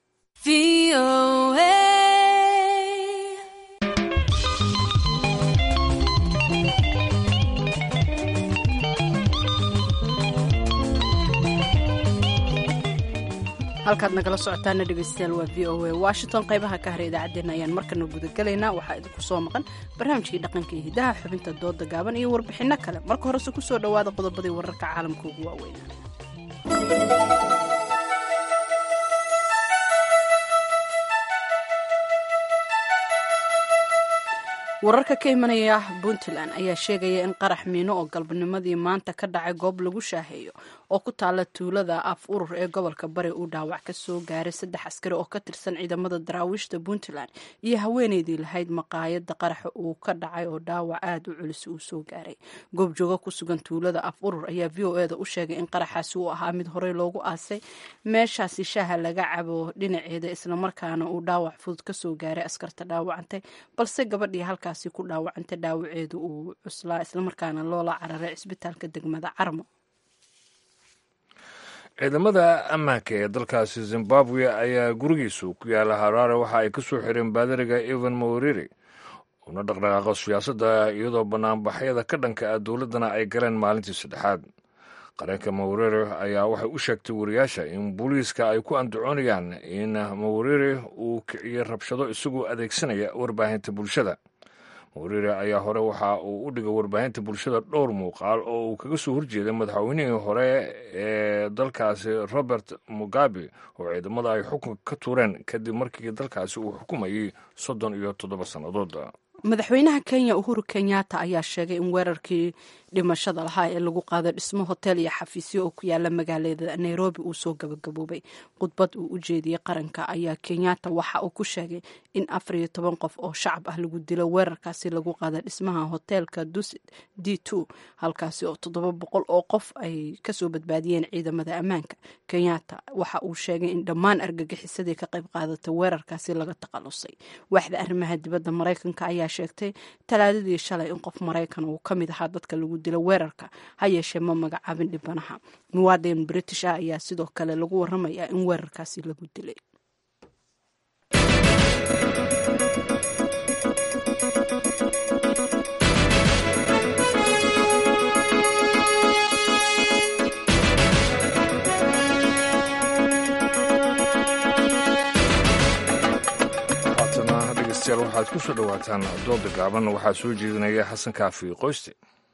halkaad nagala socotaana dhegeystayaal waa v o a washington. qaybaha ka hara idaacaddeenna ayaan markana gudagelaynaa. waxaa idinku soo maqan barnaamijkii dhaqanka iyo hidaha, xubinta dooda gaaban iyo warbixinno kale. marka horese ku soo dhowaada qodobadii wararka caalamka ugu waaweynaa. wararka ka imanaya puntland ayaa sheegaya in qarax miino oo galbanimadii maanta ka dhacay goob lagu shaaheeyo oo ku taala tuulada af urur ee gobolka bari uu dhaawac ka soo gaaray saddex askari oo ka tirsan ciidamada daraawiishta puntland iyo haweeneydii lahayd maqaayada qaraxa uu ka dhacay oo dhaawac aada u culus uu soo gaaray. goobjooga ku sugan tuulada af urur ayaa v o eda u sheegay in qaraxaasi uu ahaa mid horey loogu aasay meeshaasi shaaha laga cabo dhinaceeda, islamarkaana uu dhaawac fudud kasoo gaaray askarta dhaawacantay, balse gabadhii halkaasi ku dhaawacantay dhaawaceedu uu cuslaa, islamarkaana loola cararay cisbitaalka degmada Carmo. ciidamada ammaanka ee dalkaasi zimbabwe ayaa gurigiisu ku yaala haraare waxa ay ka soo xireen baadariga evan mawarire una dhaqdhaqaaqo siyaasadda iyadoo banaanbaxyada ka dhanka ah dowladdana ay galeen maalintii saddexaad. qareenka mawarire ayaa waxay u sheegtay wariyaasha in booliiska ay ku andacoonayaan in mawarire uu kiciyey rabshado isagoo adeegsanaya warbaahinta bulshada. mawarire ayaa hore waxa uu u dhigay warbaahinta bulshada dhowr muuqaal oo uu kaga soo horjeeday madaxweynihii hore ee dalkaasi robert mugabe oo ciidamada ay xukunka ka tuureen kadib markii dalkaasi uu xukumayay soddon iyo toddoba sannadood. madaxweynaha kenya uhuru kenyatta ayaa sheegay in weerarkii dhimashada lahaa ee lagu qaaday dhismo hotel iyo xafiisyo oo ku yaala magaalada nairobi uu soo gabagaboobay. khudbad uu u jeediyey qaranka ayaa kenyatta waxa uu ku sheegay in afar iyo toban qof oo shacab ah lagu dilo weerarkaasi lagu qaaday dhismaha hotelka dusit d two halkaasi oo toddoba boqol oo qof ay kasoo badbaadiyeen ciidamada ammaanka. kenyatta waxa uu sheegay in dhammaan argagixisadii ka qayb qaadatay weerarkaasi laga takhalusay. waaxda arrimaha dibadda maraykanka ayaa sheegtay talaadadii shalay in qof maraykan uu ka mid ahaa dadka lagu dilo weerarka, ha yeeshee ma magacaabin dhibanaha. muwaadin british ah ayaa sidoo kale lagu waramayaa in weerarkaasi lagu dilay. waxaad ku soo dhowaataan dooda gaaban, waxaa soo jeedinaya xasan kaafi qoyste.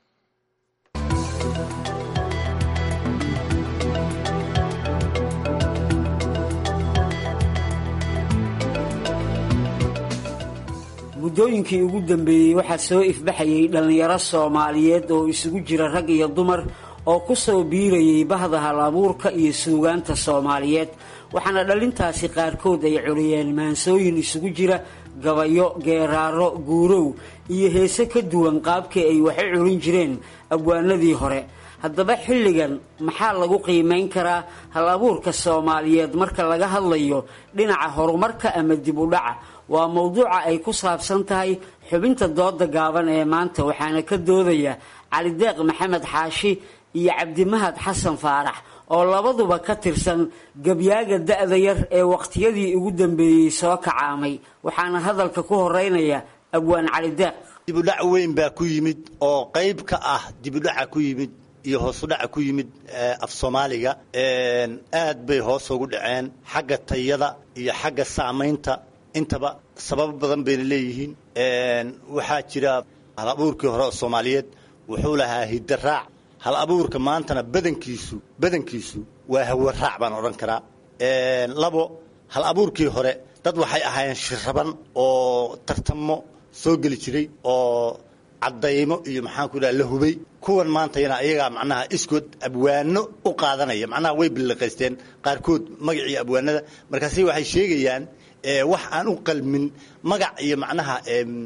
muddooyinkii ugu dambeeyey waxaa soo ifbaxayay dhallinyaro soomaaliyeed oo isugu jira rag iyo dumar oo ku soo biirayay bahda hal abuurka iyo suugaanta soomaaliyeed waxaana dhalintaasi qaarkood ay curiyeen maansooyin isugu jira gabayo geeraaro guurow iyo heese ka duwan qaabkii ay wax u curin jireen abwaanadii hore haddaba xilligan maxaa lagu qiimayn karaa hal abuurka soomaaliyeed marka laga hadlayo dhinaca horumarka ama dib u dhaca waa mowduuca ay ku saabsan tahay xubinta dooda gaaban ee maanta waxaana ka doodaya cali deeq maxamed xaashi iyo cabdimahad xasan faarax oo labaduba ka tirsan gabyaaga da'da yar ee waqtiyadii ugu dambeeyey soo kacaamay waxaana hadalka ku horeynaya abwaan cali deeq dibudhac weyn baa ku yimid oo qayb ka ah dibudhaca ku yimid iyo hoosudhaca ku yimid af soomaaliga aad bay hoos ugu dhaceen xagga tayada iyo xagga saamaynta intaba sabab badan bayna leeyihiin waxaa jira hal abuurkii hore oo soomaaliyeed wuxuu lahaa hidaraac hal abuurka maantana badankiisu badankiisu waa hawaraac baan odhan karaa labo hal abuurkii hore dad waxay ahaayeen shiraban oo tartamo soo geli jiray oo caddaymo iyo maxaan ku idhaha la hubay kuwan maantayana ayagaa macnaha iskood abwaano u qaadanaya macnaha way billiqaysteen qaarkood magacii abwaanada markaasi waxay sheegayaan wax aan u qalmin magac iyo macnaha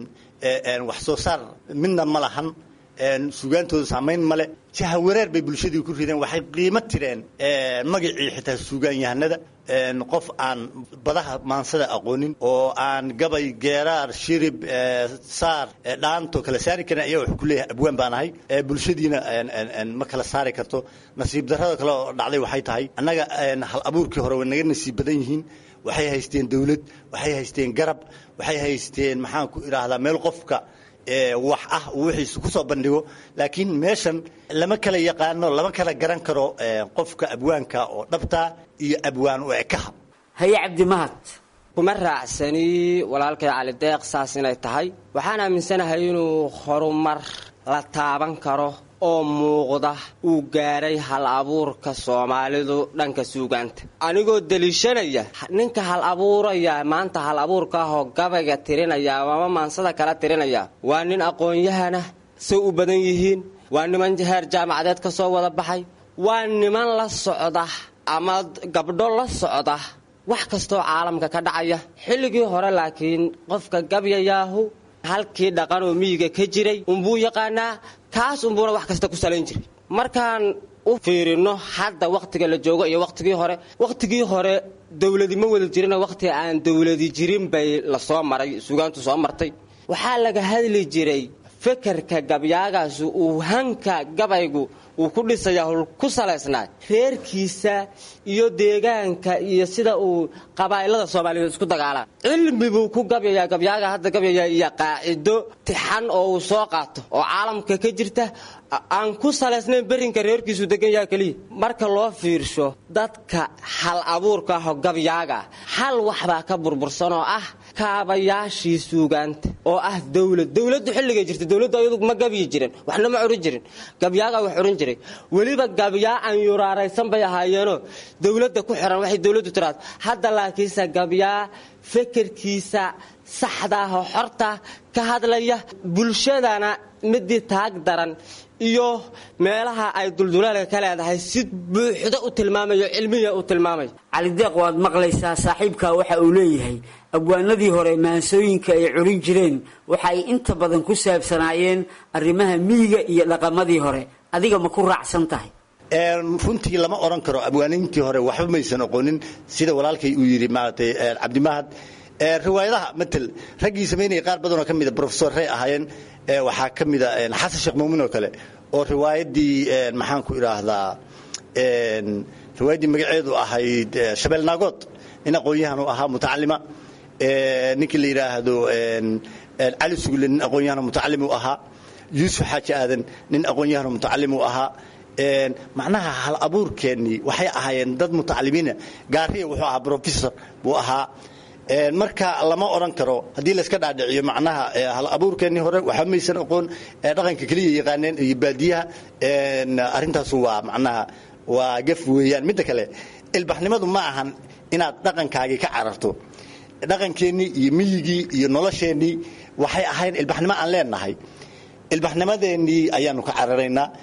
wax soo saar midna ma lahan suugaantooda saamayn male jaha wareer bay bulshadii ku rideen waxay qiimo tireen magacii xitaa suugaanyahanada qof aan badaha maansada aqoonin oo aan gabay geeraar shirib saar dhaanto kala saari karin ayaa wuxuu ku leeyahay abwaan baan ahay bulshadiina ma kala saari karto nasiib darrada kale oo dhacday waxay tahay annaga hal abuurkii hore way naga nasiib badan yihiin waxay haysteen dawlad waxay haysteen garab waxay haysteen maxaan ku idhaahdaa meel qofka wax ah uu wixiisu ku soo bandhigo laakiin meeshan lama kala yaqaano lama kala garan karo qofka abwaanka oo dhabta iyo abwaan u ekaha haye cabdimahad kuma raacsani walaalkay cali deeq saas inay tahay waxaan aaminsanahay inuu horumar la taaban karo oo muuqda uu gaaray hal abuurka Soomaalidu dhanka suugaanta anigoo daliishanaya ninka hal abuuraya maanta hal abuurka ah gabayga tirinaya ama maansada kala tirinaya waa nin aqoon-yahana soo u badan yihiin waa niman heer jaamacadeed ka soo wada baxay waa niman la socda ama gabdho la socda wax kasto caalamka ka dhacaya xilligii hore laakiin qofka gabyayaahu halkii dhaqan oo miyiga ka jiray unbuu yaqaanaa kaas unbuuna wax kasta ku salayn jiray markaan u fiirino hadda waqtiga la joogo iyo waqtigii hore waqtigii hore dawladi ma wada jirin waqti aan dawladi jirin bay la soo maray suugaantu soo martay waxaa laga hadli jiray fikirka gabyagaas uu hanka gabaygu uu ku dhisayaa ku salaysnaa reerkiisa iyo deegaanka iyo sida uu qabaa'ilada Soomaaliyeed isku dagaalaan cilmi buu ku gabyayaa gabyaga hadda gabyayaa iyo qaacido tixan oo uu soo qaato oo caalamka ka jirta aan ku salaysnayn berinka reerkiisu degan yahay kaliya marka loo fiirsho dadka hal abuurka ah gabyaga hal waxba ka burbursan oo ah kaabayaashii suugaanta oo ah dawlad dawladdu xilliga jirta dawladdu ayadu ma gabiyi jirin waxna ma urin jirin gabyaga wax urin jiray waliba gabyaa aan yuraaraysan bay ahaayeeno dawladda ku xiran waxay dawladdu tiraad hadda laakiinsa gabyaa fikirkiisa saxda ah oo xorta ka hadlaya bulshadana midii taag daran iyo meelaha ay duldulaalka ka leedahay si buuxda u tilmaamayo cilmiga u tilmaamayo cali deeq waad maqlaysaa saaxiibka waxa uu leeyahay abwaanadii hore maansooyinka ay curin jireen waxa ay inta badan ku saabsanaayeen arrimaha miyiga iyo dhaqamadii hore adiga ma ku raacsan tahay runtii lama oran karo abwaanintii hore waxba maysan aqoonin sida walaalkay uu yiri maartay cabdimahad riwaayadaha matal ragii sameynay qaar badan oo kamid ah professor Ray ahaayeen waxaa kamid ah Xasan Sheekh Muumin oo kale oo riwaayadii maxaan ku iraahdaa riwaayadii magaceedu ahayd Shabeel Naagood in aqoon-yahan uu ahaa mutacallima ninkii la yiraahdo Ali Sugle nin aqoon-yahan mutacallim uu ahaa Yuusuf Xaaji Aadan nin aqoon-yahan mutacallim uu ahaa macnaha hal abuurkeeni waxay ahaayeen dad mutacallimiina gaariye wuxuu ahaa professor buu ahaa marka lama oran karo hadii la iska dhaadhiciyo macnaha hal abuurkeeni hore waxa maysan aqoon dhaqanka kaliya yaqaaneen iyo baadiyaha arintaas waa macnaha waa gaf weeyaan mid kale ilbaxnimadu ma ahan inaad dhaqankaaga ka cararto dhaqankeeni iyo miyigi iyo nolosheeni waxay ahayn ilbaxnimo aan leenahay ilbaxnimadeeni ayaanu ka cararaynaa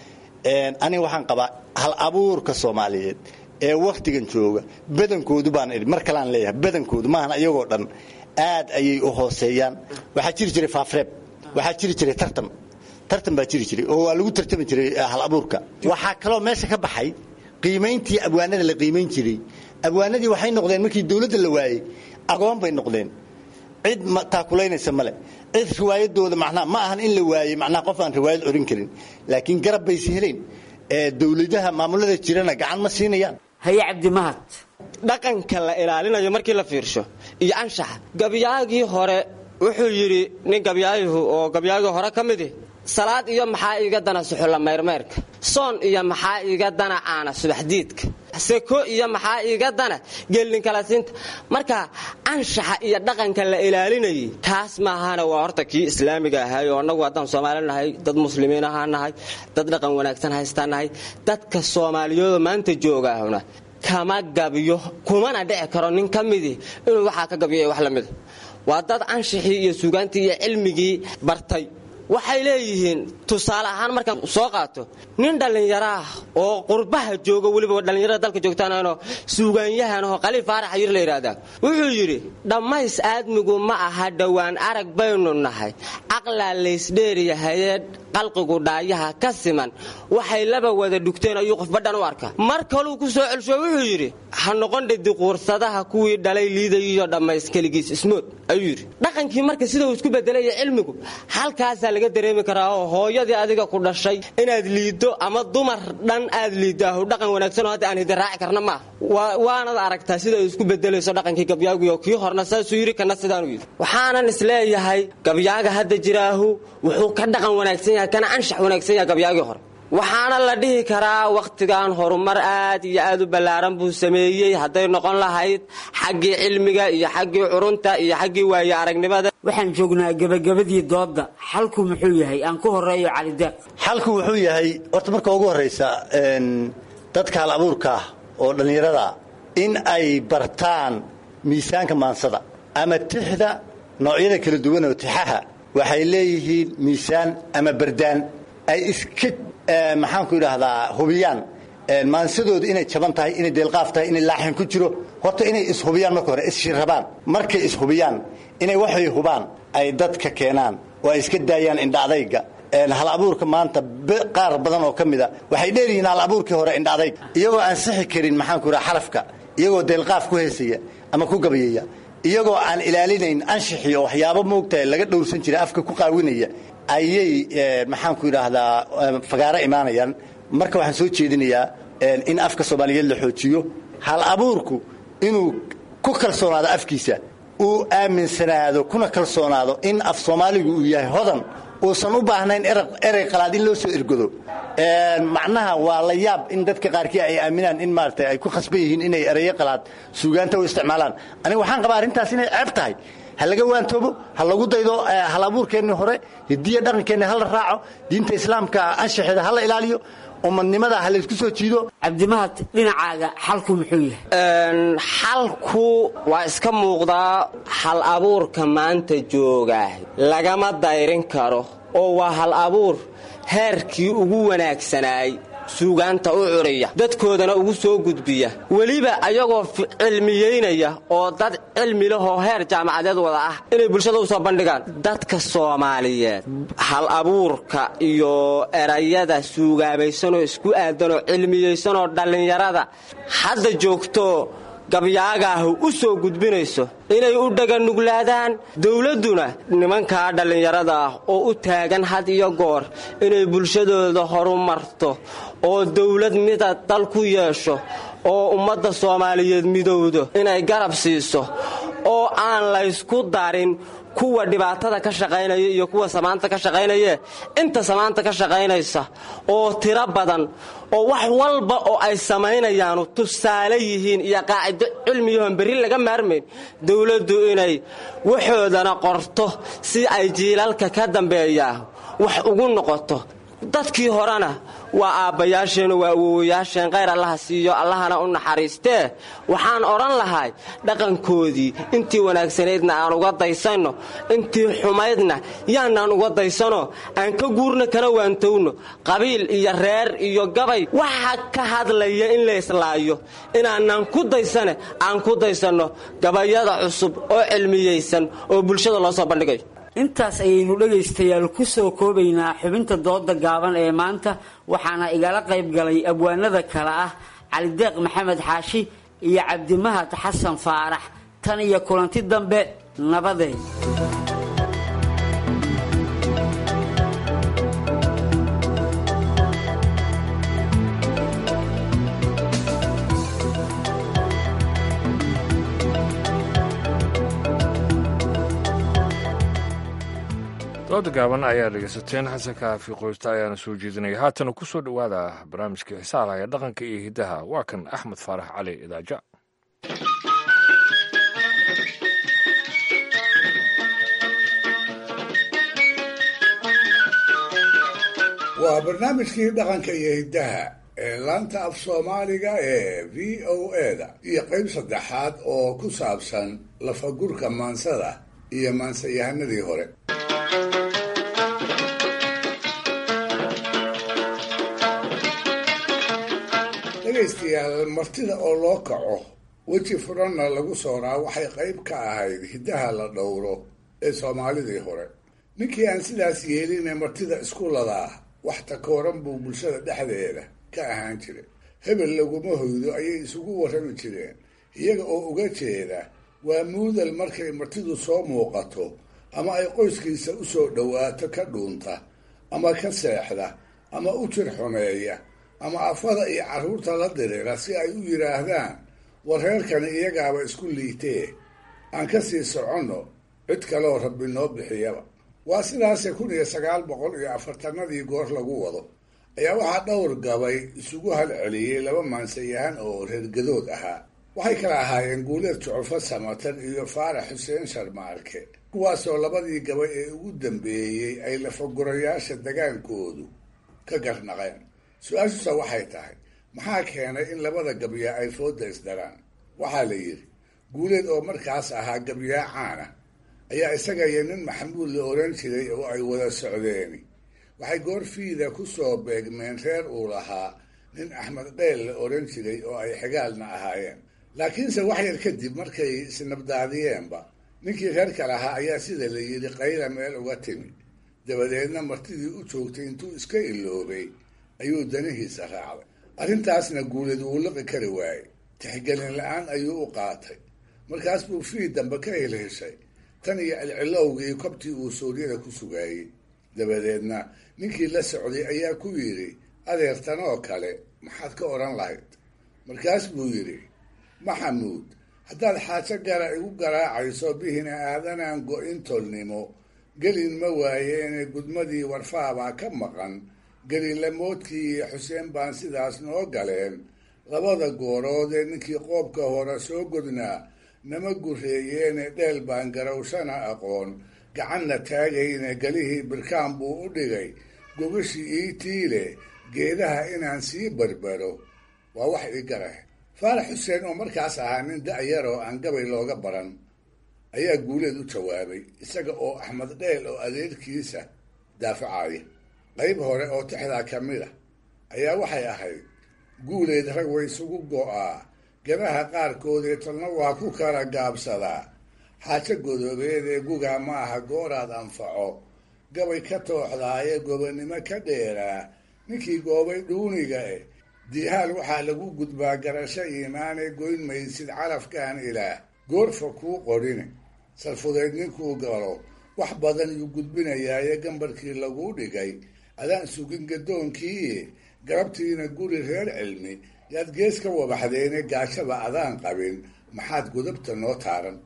aniga waxaan qabaa hal abuurka Soomaaliyeed ee waqtigan jooga badankoodu baan idhi mar kale aan leeyahay badankoodu maahan ayagoo dhan aad ayay u hooseeyaan waxaa jiri jiray faafreeb waxaa jiri jiray tartan tartan baa jiri jiray oo waa lagu tartami jiray hal abuurka waxaa kaloo meesha ka baxay qiimayntii abwaanada la qiimayn jiray abwaanadii waxay noqdeen markii dawladda la waayay agoon bay noqdeen cid ma taakuleynaysa male cid riwaayadooda macnaa ma ahan in la waayay macnaa qof aan riwaayad orin karin laakiin garab bay heleen ee dawladaha maamulada jirana gacan ma siinayaan haye cabdi mahad dhaqanka la ilaalinayo markii la fiirsho iyo anshaxa gabyaagii hore wuxuu yiri nin gabyaahu oo gabyaagii hore kamid ah salaad iyo maxaa iga dana suxula meermeerka soon iyo maxaa iga dana aana subaxdiidka seko iyo maxaa iga dana gelin kala siinta marka anshaxa iyo dhaqanka la ilaalinayay taas ma ahana waa horta kii islaamiga ahay oo anagu wadan Soomaaliyeed dad muslimiin ahanahay dad dhaqan wanaagsan haystanahay dadka Soomaaliyeed maanta joogaahuna kama gabiyo kumana dhici karo nin kamid inuu waxa ka gabiyo wax la mid waa dad anshaxii iyo suugaantii iyo cilmigii bartay waxay leeyihiin tusaale ahaan marka soo qaato nin dhalinyaro ah oo qurbaha jooga waliba dhalinyarada dalka joogtaana suugaanyahan oo Khaliil Faarax ayir la yiraahdaa wuxuu yiri dhamays aadmigu ma aha dhawaan arag baynu nahay aqla leys dheeriyahay qalqigu dhaayaha ka siman waxay laba wada dhugteen ayuu qof badhan u arka mar kale uu ku soo celsho wuxuu yiri ha noqon dhidi quursadaha kuwii dhalay liiday iyo dhamays kaligiis ismood ayuu yiri dhaqankii marka sida uu isku bedelay cilmigu halkaas laga dareemi karaa oo hooyadii adiga ku dhashay inaad liido ama dumar dhan aad liidaho dhaqan wanaagsan oo hadda aan hidin raaci karna ma waana aragtaa sida uu isku bedelayso dhaqankii gabyaagu iyo kii horna saasuu yiri kana sidaan u yiri waxaanan isleeyahay gabyaaga hadda jiraahu wuxuu ka dhaqan wanaagsan yahay kana anshax wanaagsan yahay gabyaagii hore waxaana la dhihi karaa waqtigan horumar aad iyo aad u balaaran buu sameeyay haday noqon lahayd xaqii cilmiga iyo xaqii curunta iyo xaqii waaya aragnimada waxaan joognaa gabagabadii dooda xalku muxuu yahay aan ku horeeyo Cali Deeq xalku wuxuu yahay horta marka ugu horeysa een dadka hal abuurka oo dhalinyarada in ay bartaan miisaanka maansada ama tixda noocyada kala duwan oo tixaha waxay leeyihiin miisaan ama bardaan ay iska maxaan ku yiraahdaa hubiyaan maansadooda inay jaban tahay inay deelqaaf tahay inay laaxin ku jiro horta inay is hubiyaan marka hore is shirabaan markay is hubiyaan inay waxay hubaan ay dadka keenaan oo ay iska daayaan indhaadayga hal abuurka maanta qaar badan oo kamida waxay dheerihiin hal abuurkii hore indhaaday iyagoo aan sixi karin maxaan ku yiraahdaa xarafka iyagoo deelqaaf ku heesaya ama ku gabayaya iyagoo aan ilaalinayn anshaxi oo waxyaabo moogtahay laga dhowrsan jiray afka ku qaawinaya ayay maxaan ku yiraahdaa fagaara imaanayaan marka waxaan soo jeedinayaa in afka Soomaaliyeed la xoojiyo hal abuurku inuu ku kalsoonaado afkiisa uu aaminsanaado kuna kalsoonaado in af Soomaaligu uu yahay hodan uusan u baahnayn erey qalaad in loo soo ergodo macnaha waa la yaab in dadka qaarkii ay aaminaan in maartay ay ku khasban yihiin inay erey qalaad suugaanta u isticmaalaan aniga waxaan qabaa arintaas inay ceeb tahay hal laga waantoobo hal lagu daydo hal abuurkeena hore hidiya dhaqankeena hal raaco diinta islaamka anshaxeeda hal ilaaliyo ummadnimada hal isku soo jiido Cabdimahad dhinacaaga xalku muxuu yahay een xalku waa iska muuqdaa hal abuurka maanta jooga lagama dayrin karo oo waa hal abuur heerkii ugu wanaagsanay suugaanta u curiya dadkoodana ugu soo gudbiya waliba ayagoo cilmiyeynaya oo dad cilmi leh oo heer jaamacadeed wada ah inay bulshada u soo bandhigaan dadka Soomaaliyeed hal abuurka iyo erayada suugaabaysan oo isku aadan oo cilmiyeysan oo dhalinyarada hadda joogto gabyaaga u soo gudbinayso inay u dhagan nuglaadaan dawladuna nimanka dhalinyarada ah oo u taagan had iyo goor inay bulshadooda horumarto oo dawlad mida dal ku yeesho oo ummadda Soomaaliyeed midowdo inay garab siiso oo aan la isku darin kuwa dhibaatada ka shaqeynaya iyo kuwa samaanta ka shaqeynaya inta samaanta ka shaqeynaysa oo tira badan oo wax walba oo ay sameynayaan tusaale yihiin iyo qaacido cilmiyo bari laga maarmeen dawladdu inay waxoodana qorto si ay jiilalka ka dambeeyaa wax ugu noqoto dadkii horena waa aabbayaasheenoo waa awowayaasheen khayr allaha siiyo allahana u naxariistee waxaan odhan lahay dhaqankoodii intii wanaagsanaydna aan uga daysanno intii xumaydna yaanaan uga daysano aan ka guurna kana waantowno qabiil iyo reer iyo gabay waxa ka hadlaya in la islaayo inaanaan ku daysane aan ku daysanno gabayada cusub oo cilmiyeysan oo bulshada loo soo bandhigayo. intaas ayaynu dhegaystayaal ku soo koobaynaa xubinta dooda gaaban ee maanta waxaana igala qayb galay abwaanada kale ah calideeq maxamed xaashi iyo cabdimahad xasan faarax tan iyo kulanti dambe nabadeed. dooda gaaban ayaa dhegaysateen xasan kaafi qoysta ayaana soo jeedinaya haatana ku soo dhowaada barnaamijkii xisaalaha ee dhaqanka iyo hiddaha waa kan axmed faarax cali idaaja. waa barnaamijkii dhaqanka iyo hiddaha ee laanta af soomaaliga ee v o eda iyo qayb saddexaad oo ku saabsan lafagurka maansada iyo maansayahanadii hore. dhegaystayaal martida oo loo kaco weji furanna lagu sooraa waxay qayb ka ahayd hiddaha la dhowro ee soomaalidii hore. ninkii aan sidaas yeeline martida isku ladaa wax takooran buu bulshada dhexdeeda ka ahaan jiray. hebel laguma hoydo ayay isugu warrami jireen iyaga oo uga jeeda waa muudal markay martidu soo muuqato ama ay qoyskiisa u soo dhowaato ka dhuunta ama ka seexda ama u jir xumeeya ama afada iyo carruurta la dirira si ay u yidhaahdaan war reerkani iyagaaba isku liitee aan ka sii soconno cid kaloo rabbi noo bixiyaba. waa sidaase kun iyo sagaal boqol iyo afartanadii goor lagu wado ayaa waxaa dhowr gabay isugu halceliyey laba maansayahan oo reergadood ahaa. waxay kala ahaayeen guuleed jucufo samatan iyo faarax xuseen sharmaarke, kuwaasoo labadii gabay ee ugu dambeeyey ay lafagurayaasha dagaankoodu ka garnaqeen. su-aashusa waxay tahay maxaa keenay in labada gabyaa ay fooda isdaraan? waxaa la yidhi guuleed oo markaas ahaa gabyaa caana ayaa isaga iyo nin maxamuud la oran jiray oo ay wada socdeeni waxay goorfiida ku soo beegmeen reer uu lahaa nin axmed dheel la oran jiray oo ay xigaalna ahaayeen. laakiinse wax yar kadib markay isnabdaadiyeenba ninkii reerka lahaa ayaa sida la yidhi qayla meel uga timi, dabadeedna martidii u joogtay intuu iska iloobay ayuu danihiisa raacday. arrintaasna guuleed wuu liqi kari waayey, tixgelin la-aan ayuu u qaatay. markaas buu fii dambe ka helheshay tan iyo cilcilowgii kobtii uu suuryada ku sugaayey. dabadeedna ninkii la socday ayaa ku yidhi adeertanoo kale maxaad ka odhan lahayd? markaas buu yidhi maxamuud, haddaad xaajo gara igu garaacayso bihina aadanaan go-in tolnimo gelin ma waayeene gudmadii warfaabaa ka maqan gelilamoodkii iyo xuseen baan sidaas noo galeen labada goorood ee ninkii qoobka hore soo godnaa nama gureeyeene dheel baan garawshana aqoon gacanna taagayne galihii birkaan buu u dhigay gogashii ii tiile geedaha inaan sii barbaro waa wax ii garah. faarax xuseen oo markaas ahaa nin da-yar oo aan gabay looga baran ayaa guuleed u jawaabay isaga oo axmed dheel oo adeerkiisa daafacaya. qayb hore oo tixdaa ka mid a ayaa waxay ahayd guuleed rag way isugu go-aa gabaha qaarkoodee talna waa ku kala gaabsadaa xaajo godoobeed ee gugaa ma aha gooraad anfaco gabay ka tooxdaaye gobonnimo ka dheeraa ninkii goobay dhuuniga eh diihaal waxaa lagu gudbaa garasho iimaanee goyn maysid calafkaan ilaah goorfa kuu qorine salfudeed ninkuu galo wax badan yuu gudbinayaaye gambarkii laguu dhigay adaan sugin gadoonkii garabtiina guri reer cilmi yaad gees ka wabaxdeene gaashaba adaan qabin maxaad gudubta noo taaran?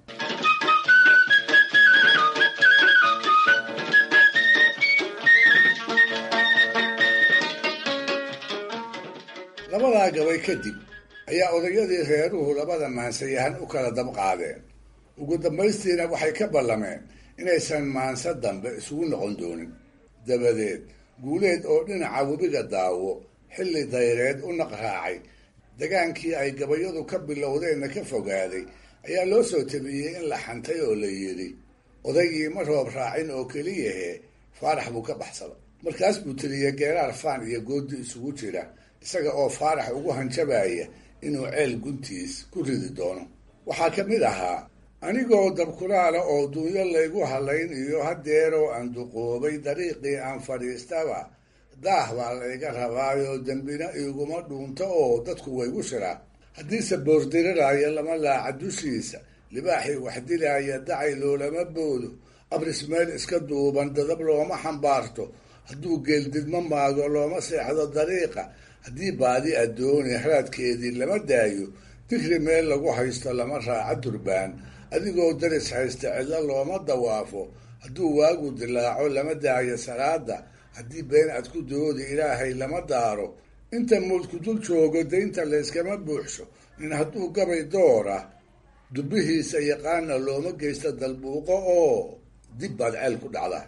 labadaa gabay kadib ayaa odayadii reeruhu labada maansayahan u kala dabqaadeen. ugu dambaystiina waxay ka ballameen inaysan maanso dambe isugu noqon doonin. dabadeed guuleed oo dhinaca webiga daawo xilli dayreed u naqraacay degaankii ay gabayadu ka bilowdeenna ka fogaaday ayaa loo soo tabiyey in la xantay oo la yidhi odaygii ma roob raacin oo keliyahe faarax buu ka baxsada markaas buu tiriyey geeraar faan iyo goodi isugu jira isaga oo faarax ugu hanjabaya inuu ceel guntiis ku ridi doono waxaa ka mid ahaa anigoo dabkulaala oo duunyo laygu halayn iyo hadeeroo aan duqoobay dariiqii aan fadhiistaba daah baa layga rabaayoo dembina iguma dhuunto oo dadku waygu shiraa haddiise boordiriraayo lama laaca dushiisa libaaxii wax dilaaya dacay loolama boodo abris meel iska duuban dadab looma xambaarto hadduu geeldidmo maago looma seexdo dariiqa haddii baadi addooni haraadkeedii lama daayo digri meel lagu haysto lama raaca durbaan adigoo daris haysta cidlo looma dawaafo hadduu waagu dilaaco lama daayo salaada haddii been ad ku doodi ilaahay lama daaro inta muudku dul joogo daynta layskama buuxsho nin hadduu gabay doora dubbihiisa yaqaana looma geysta dalbuuqo oo dib baad ceel ku dhacda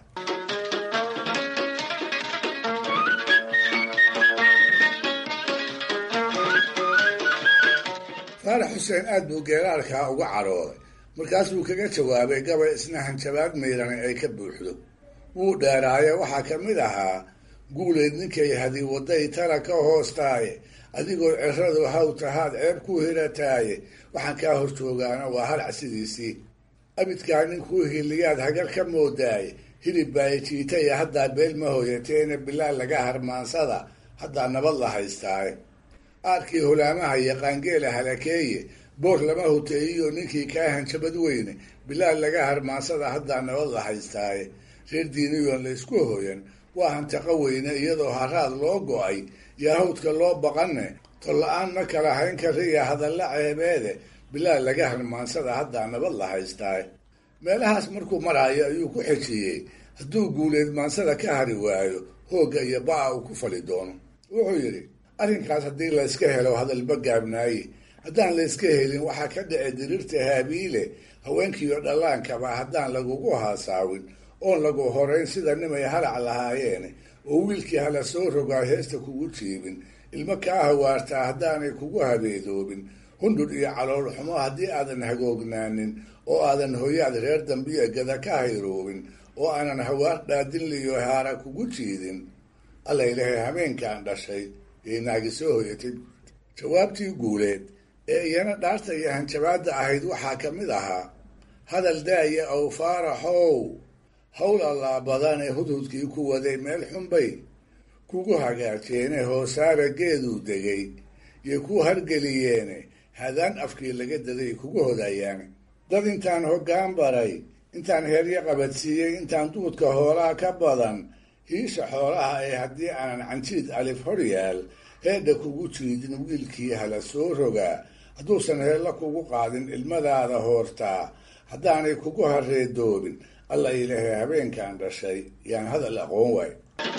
faarax xuseen aad buu geeraarkaa uga carooday markaasuu kaga jawaabay gabay isna hanjabaad miirani ay ka buuxdo wuu dheeraaye waxaa ka mid ahaa guuleed ninkay hadi waday tala ka hoostaaye adigoo ciradu haw tahaad ceeb ku hirataaye waxaan kaa hor joogaana waa halac sidiisii abidkaa ninkuu hiliyaad hagar ka moodaaye hilib baaye jiitaya haddaa beel ma hoyateena bilaa laga harmaansada haddaa nabad la haystaaye aarkii holaamaha iyo qaangeela halakeeye boor lama hoteeyiyo ninkii kaa hanjabad weyne bilaa laga harmaansada haddaa nabad la haystaaye reer diiniyoon laysku hoyan waa hantaqo weyne iyadoo haraad loo go-ay iyo hawdka loo baqanne tolla-aan ma kala hayn kariya hadalla ceebeede bilaa laga harmaansada haddaa nabad la haystaaye meelahaas markuu maraayo ayuu ku xejiyey hadduu guuleed maansada ka hari waayo hoogga iyo ba-a uu ku fali doono wuxuu yidhi arrinkaas haddii layska helo hadalba gaabnaaye haddaan layska helin waxaa ka dhici dirirta haabiile haweenkiiyo dhallaankaba haddaan lagugu haasaawin oon lagu horayn sida nimay halac lahaayeene oo wiilkii hala soo rogaa heesta kugu jiibin ilmo kaa hawaartaa haddaanay kugu habeedoobin hundhur iyo calool xumo haddii aadan hagoognaanin oo aadan hoyaad reer dambiya gada ka hayroobin oo aanan hawaar dhaadinliyo haara kugu jiidin alla ilahay habeenkaan dhashay yay naagi soo hoyatay jawaabtii guuleed ee iyana dhaarta iyo hanjabaadda ahayd waxaa ka mid ahaa hadal daaya ow faaraxow hawl allaa badane hudhudkii ku waday meel xunbay kugu hagaajeene hoosaara geeduu degay yay ku hargeliyeene hadaan afkii laga daday kugu hodayaane dad intaan hoggaan baray intaan heeryo qabadsiiyey intaan duudka hoolaha ka badan hiisha xoolaha ee haddii aanan canjiid alif hor yaal heedha kugu jiidin wiilkii hala soo rogaa hadduusan heella kugu qaadin ilmadaada hoortaa haddaanay kugu hareedoobin alla ilaahay habeenkaan dhashay yaan hadal aqoon waay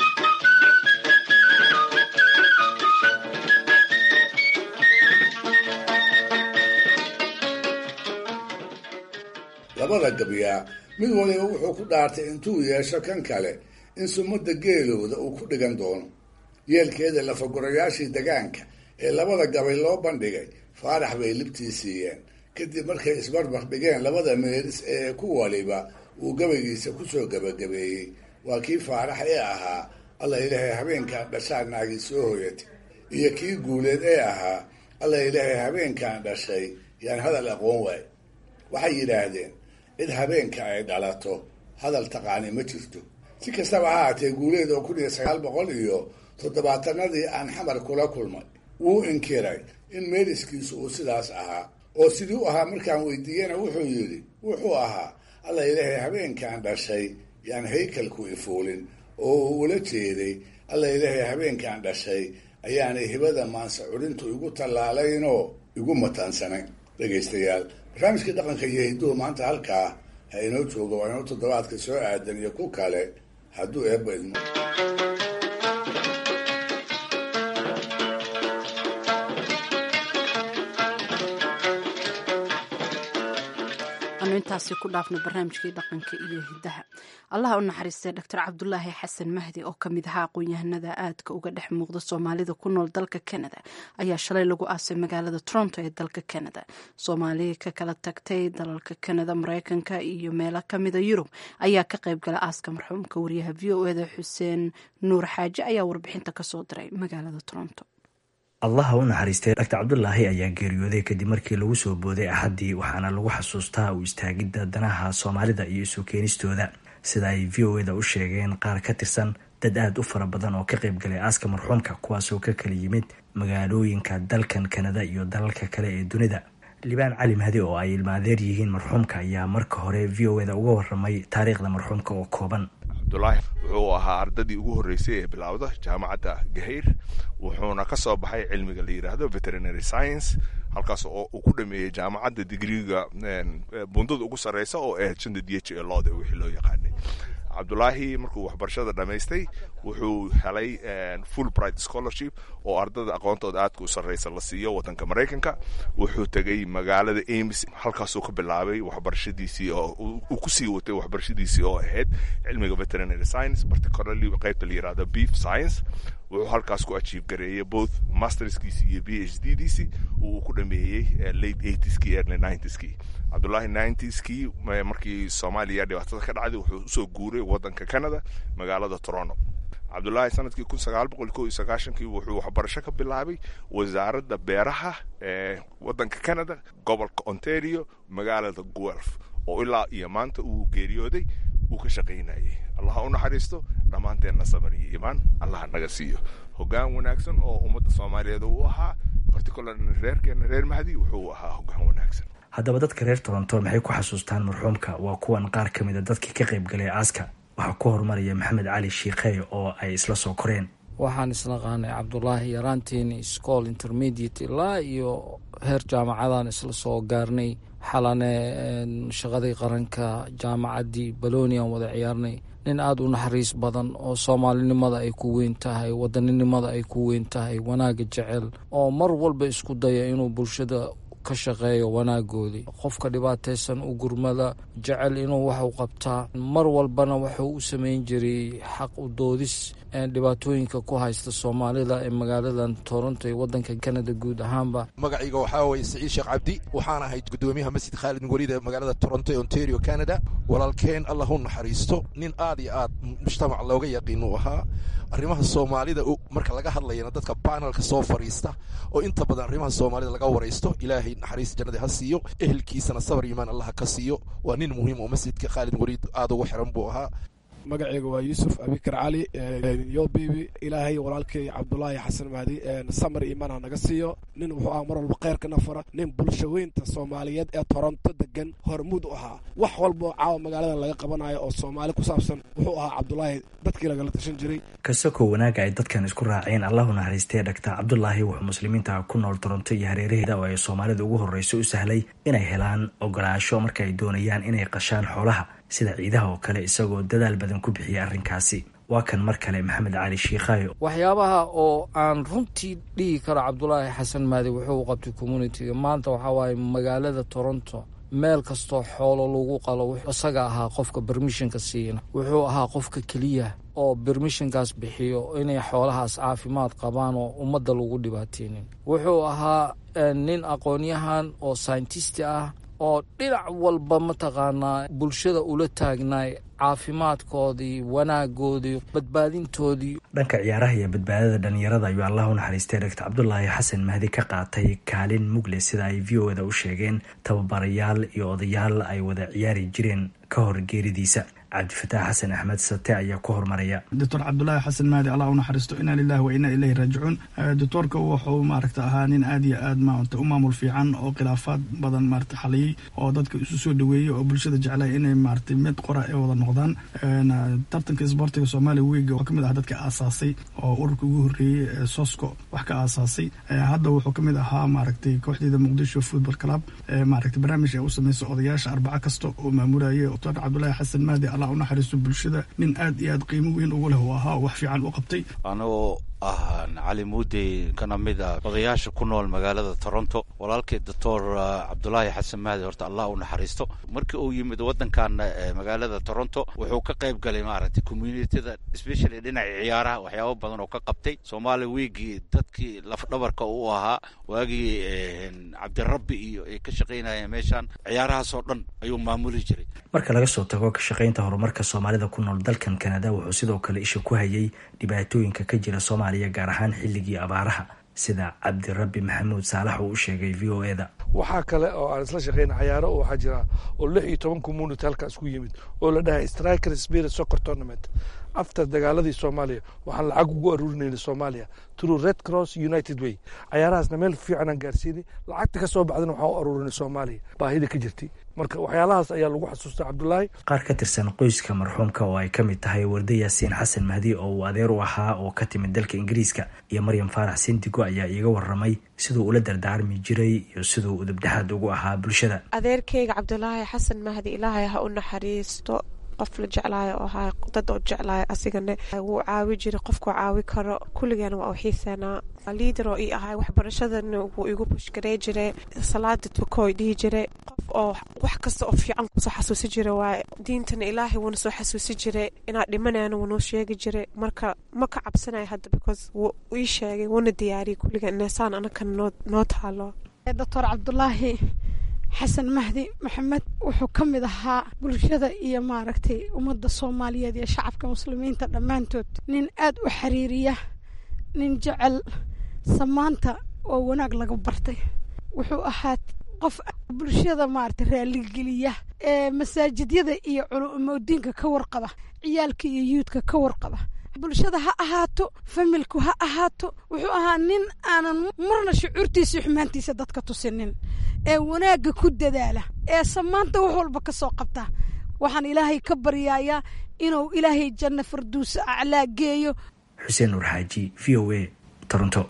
labada gabyaa mid waliba wuxuu ku dhaartay intuu yeesho kan kale in sumadda geelooda uu ku dhigan doono yeelkeeda lafagurayaashii degaanka ee labada gabay loo bandhigay faarax bay libtii siiyeen kadib markay isbarbar dhigeen labada meelis ee ku waliba uu gabaygiisa kusoo gabagabeeyey waa kii faarax ee ahaa alla ilaahay habeenkaan dhashaa naagi soo hoyatay iyo kii guuleed ee ahaa alla ilaahay habeenkaan dhashay yaan hadal aqoon waay waxay yidhaahdeen cid habeenka ay dhalato hadal taqaani ma jirto si kastaba ha haatee guuleed oo kun iyo sagaal boqol iyo toddobaatanadii aan xamar kula kulmay wuu inkiray in meeliskiisu uu sidaas ahaa oo sidii u ahaa markaan weydiiyena wuxuu yidhi wuxuu ahaa alla ilaahay habeenkaan dhashay yaan haykalku ifuulin oo uu ula jeeday alla ilaahay habeenkaan dhashay ayaanay hibada maansa curintu igu tallaalaynoo igu mataansanayn dhegaystayaal barnaamijkii dhaqanka iyo hidduhu maanta halkaa ha inoo joogo waa inoo toddobaadka soo aadan iyo ku kale hadduu eebba idmo anu intaasi ku dhaafno barnaamijkii dhaqanka iyo hiddaha allaha u naxariistay doctor cabdulaahi xasan mahdi oo kamid ahaa aqoon-yahanada aadka uga dhex muuqda soomaalida ku nool dalka canada ayaa shalay lagu aasay magaalada toronto ee dalka canada. soomaali ka kala tagtay dalalka canada, mareykanka iyo meelo kamida yurub ayaa ka qayb gala aaska marxuumka. wariyaha v o eda xuseen nuur xaaji ayaa warbixinta kasoo diray magaalada toronto. allaha u naxariistay doctor cabdulaahi ayaa geeriyooday kadib markii lagu soo booday axaddii, waxaana lagu xasuustaa u istaagidda danaha soomaalida iyo isu keenistooda, sida ay v o eda u sheegeen qaar ka tirsan dad aada u fara badan oo ka qayb galay aaska marxuumka, kuwaasoo ka kala yimid magaalooyinka dalkan kanada iyo dalalka kale ee dunida. libaan cali mahdi oo ay ilmaadeer yihiin marxuumka ayaa marka hore v o eda uga waramay taariikhda marxuumka oo kooban. cabdulaahi wuxuu ahaa ardadii ugu horreysay ee bilowda jaamacadda gahayr, wuxuuna ka soo baxay cilmiga la yidhaahdo veterinary science, halkaas oo uu ku dhameeyey jaamacadda digriga bundada ugu sarreysa oo ahayd shanta d h ee looda wixii loo yaqaanay. cabdulaahi markuu waxbarashada dhammaystay wuxuu helay full bright scholarship oo ardada aqoontooda aadka u sarreysa la siiyo wadanka maraykanka. wuxuu tegay magaalada ames, halkaasuu ka bilaabay waxbarashadiisii oo uu kusii watay waxbarashadiisii oo ahayd cilmiga veterinary science, particularly qaybta la yirahdo beef science. wuxuu halkaas ku achieve gareeyay both masterskiisi iyo b h d diisi uu ku dhameeyey late eighties-kii early nineties-kii. cabdulaahi nineties-kii markii soomaaliya dhibaatada ka dhacday wuxuu usoo guuray wadanka canada magaalada toronto. cabdulaahi sanadkii kun sagaal boqol kow iyo sagaashankii wuxuu waxbarasho ka bilaabay wasaaradda beeraha ee wadanka canada, gobolka ontario, magaalada guelph, oo ilaa iyo maanta uu geeriyooday uu ka shaqaynayay. allaha u naxariisto, dhammaanteenna samir iyo imaan allaha naga siiyo. hoggaan wanaagsan oo ummadda soomaaliyeed uu ahaa, particularly reerkeena reer mahdi wuxuu ahaa hoggaan wanaagsan. haddaba dadka reer toronto maxay ku xasuustaan marxuumka? waa kuwan qaar ka mid a dadkii ka qayb galay aaska. waxaa ku horumaraya maxamed cali shiikhey oo ay isla soo koreen. waxaan isnaqaanay cabdulaahi yaraanteeni school intermediate ilaa iyo heer jaamacadaan isla soo gaarnay. xalane shaqadii qaranka jaamacaddii balonian wada ciyaarnay. nin aada u naxariis badan oo soomaalinimada ay ku weyn tahay, wadaninimada ay ku weyn tahay, wanaaga jecel oo mar walba isku daya inuu bulshada ka shaqeeyo wanaagoodii. qofka dhibaataysan u gurmada, jecel inuu wax u qabtaa, mar walbana wuxuu u samayn jiray xaq u doodis dhibaatooyinka ku haysta soomaalida ee magaaladan toronto ee wadanka canada guud ahaanba. magacayga waxaa waye saciid sheekh cabdi, waxaan ahay gudoomiyaha masjid khaalid weliid ee magaalada toronto ee ontario canada. walaalkeen allah u naxariisto, nin aad iyo aad mujtamac looga yaqiin uu ahaa. arrimaha soomaalida marka laga hadlayana dadka banelka soo fariista oo inta badan arrimaha soomaalida laga waraysto, ilaahay naxariis jannada ha siiyo, ehelkiisana sabar iimaan allah ka siiyo. waa nin muhiim oo masjidka khaalid weliid aad ugu xiran buu ahaa. magacayga waa yuusuf abikar cali yobibi. ilaahay walaalkay cabdulaahi xasan mahdi samar iimaan ha naga siiyo. nin wuxuu ah mar walba kheyrkana fara, nin bulshaweynta soomaaliyeed ee toronto degan hormuud u ahaa. wax walbao caawa magaalada laga qabanayo oo soomaali ku saabsan wuxuu ahaa cabdulaahi dadkii lagala tashan jiray. kasakoo wanaaga ay dadkan isku raaceen, allahu naxariistay doctor cabdulaahi wuxuu muslimiinta ku nool toronto iyo hareeraheeda oo ay soomaalida ugu horreyso u sahlay inay helaan ogolaansho marka ay doonayaan inay qashaan xoolaha sida ciidaha oo kale, isagoo dadaal badan ku bixiyay arrinkaasi. waa kan mar kale maxamed cali shiikhayo. waxyaabaha oo aan runtii dhihi karo cabdulaahi xasan mahdi wuxuu u qabtay communitiga maanta waxaa waaye magaalada toronto meel kastoo xoolo lagu qalo wuxuu isaga ahaa qofka bermishinka siina. wuxuu ahaa qofka keliya oo bermishinkaas bixiyo inay xoolahaas caafimaad qabaan oo ummadda lagu dhibaateynin. wuxuu ahaa nin aqoonyahan oo scientisti ah oo dhinac walba mataqaanaa bulshada ula taagnaay caafimaadkoodii, wanaagoodii, badbaadintoodii. dhanka ciyaaraha iyo badbaadada dhalinyarada ayuu allah u naxariistay doctor cabdulaahi xasan mahdi ka qaatay kaalin mugle, sida ay v o eda u sheegeen tababarayaal iyo odayaal ay wada ciyaari jireen ka hor geeridiisa. cabdifataax xasan axmed sate ayaa ku hormaraya. doctor cabdulaahi xasan mahdi allah u naxariisto, inaa lilahi wa inaa ilayhi raajicuun. doctoorka wuxuu maaragta ahaa nin aad iyo aad maarata u maamul fiican oo khilaafaad badan maarata xaliyey, oo dadka isu soo dhaweeyey, oo bulshada jeclay inay maarata mid qora ee wada noqdaan. tartanka isboortiga soomaaliya wiiga oo kamid ah dadka aasaasay, oo ururka ugu horreeyey ee sosco wax ka aasaasay. hadda wuxuu kamid ahaa maaragtay kooxdeeda muqdisho football club, maaragta barnaamij ay u samayso odayaasha arbaca kasta oo maamulayay. doctor cabdulaahi xasan mahdi u naxariisto bulshada nin aad iyo aad qiimo weyn ugu leh uu ahaa, wax fiican u qabtay. anagoo ah cali muudey kana mid ah odayaasha ku nool magaalada toronto walaalkay doctor cabdulaahi xasan mahdi horta allah u naxariisto markii uu yimid wadankan magaalada toronto wuxuu ka qayb galay maaragtay communityda especially dhinaca ciyaaraha waxyaabo badan oo ka qabtay Somali Week dadkii laf dhabarka uu ahaa waagii cabdirabbi iyo ay ka shaqeynayeen meeshan ciyaarahaas oo dhan ayuu maamuli jiray marka laga soo tago ka shaqeynta horumarka Soomaalida ku nool dalkan Canada wuxuu sidoo kale isha ku hayay dhibaatooyinka ka jira Soomaaliya gaar ahaan xilligii abaaraha sida cabdirabbi maxamuud saalax uu u sheegay V O A da waxaa kale oo aan isla shaqeyn ciyaaro oo waxaa jira oo lix iyo toban community halkaas ku yimid oo la dhahay Striker Spirit Soccer Tournament after dagaaladii Soomaaliya waxaan lacag ugu aruurinayna Soomaaliya through Red Cross United Way ciyaarahaasna meel fiican aan gaarsiinay lacagta ka soo baxdana waxaan u aruurinay Soomaaliya baahida ka jirtay marka waxyaalahaas ayaa lagu xasuustaa Cabdullaahi qaar ka tirsan qoyska marxuumka oo ay ka mid tahay warda Yaasiin Xasan Mahdi oo uu adeer u ahaa oo ka timid dalka Ingiriiska iyo Maryam Faarax Sindigo ayaa iiga waramay sidoo ula dardaarmi jiray iyo sidoo uu dabdhaxad ugu ahaa bulshada adeerkayga Cabdullaahi Xasan Mahdi Ilaahay ha u naxariisto qof la jeclaayo oo ahaa dad oo jeclaayo asigana wuu caawi jiray qofku caawi karo kulligeena waa u xiisanaa leader oo ii ahaa waxbarashadana wuu igu pushgarey jiray salaada tukooy dhihi jiray qof oo wax kasta oo fiican kusoo xasuusi jiray waa diintana ilaahay wuuna soo xasuusi jiray inaa dhimanayana wuunoo sheegi jiray marka ma ka cabsanaya hadda because wuu ii sheegay wuuna diyaariyay kulligeen ineesaan anaka noo taalo doctor cabdulaahi xasan mahdi maxamed wuxuu ka mid ahaa bulshada iyo maaragtay ummadda Soomaaliyeed iyo shacabka muslimiinta dhammaantood nin aad u xiriiriya nin jecel samaanta oo wanaag laga bartay wuxuu ahaa qof bulshada maaragtay raali geliya ee masaajidyada iyo culumo diinka ka warqaba ciyaalka iyo yuudka ka warqaba bulshada ha ahaato familku ha ahaato wuxuu ahaa nin aanan marna shucuurtiisa xumaantiisa dadka tusinin ee wanaaga ku dadaala ee samaanta wax walba ka soo qabta waxaan ilaahay ka baryayaa inuu ilaahay janno farduus aclaa geeyo xuseen nur xaaji V O A Toronto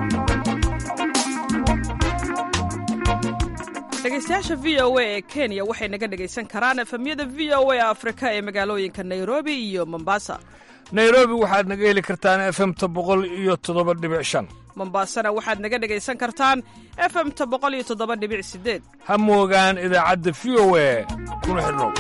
dhegeystayaasha V O A ee Kenya waxay naga dhegeysan karaan efemyada V O A Afrika ee magaalooyinka Nairobi iyo Mombasa nairobi waxaad naga heli kartaan f m ta boqol iyo toddoba dhibic shan mombasana waxaad naga dhegaysan kartaan f m ta boqol iyo toddoba dhibic sideed ha moogaan idaacadda v o a kuna xidhnow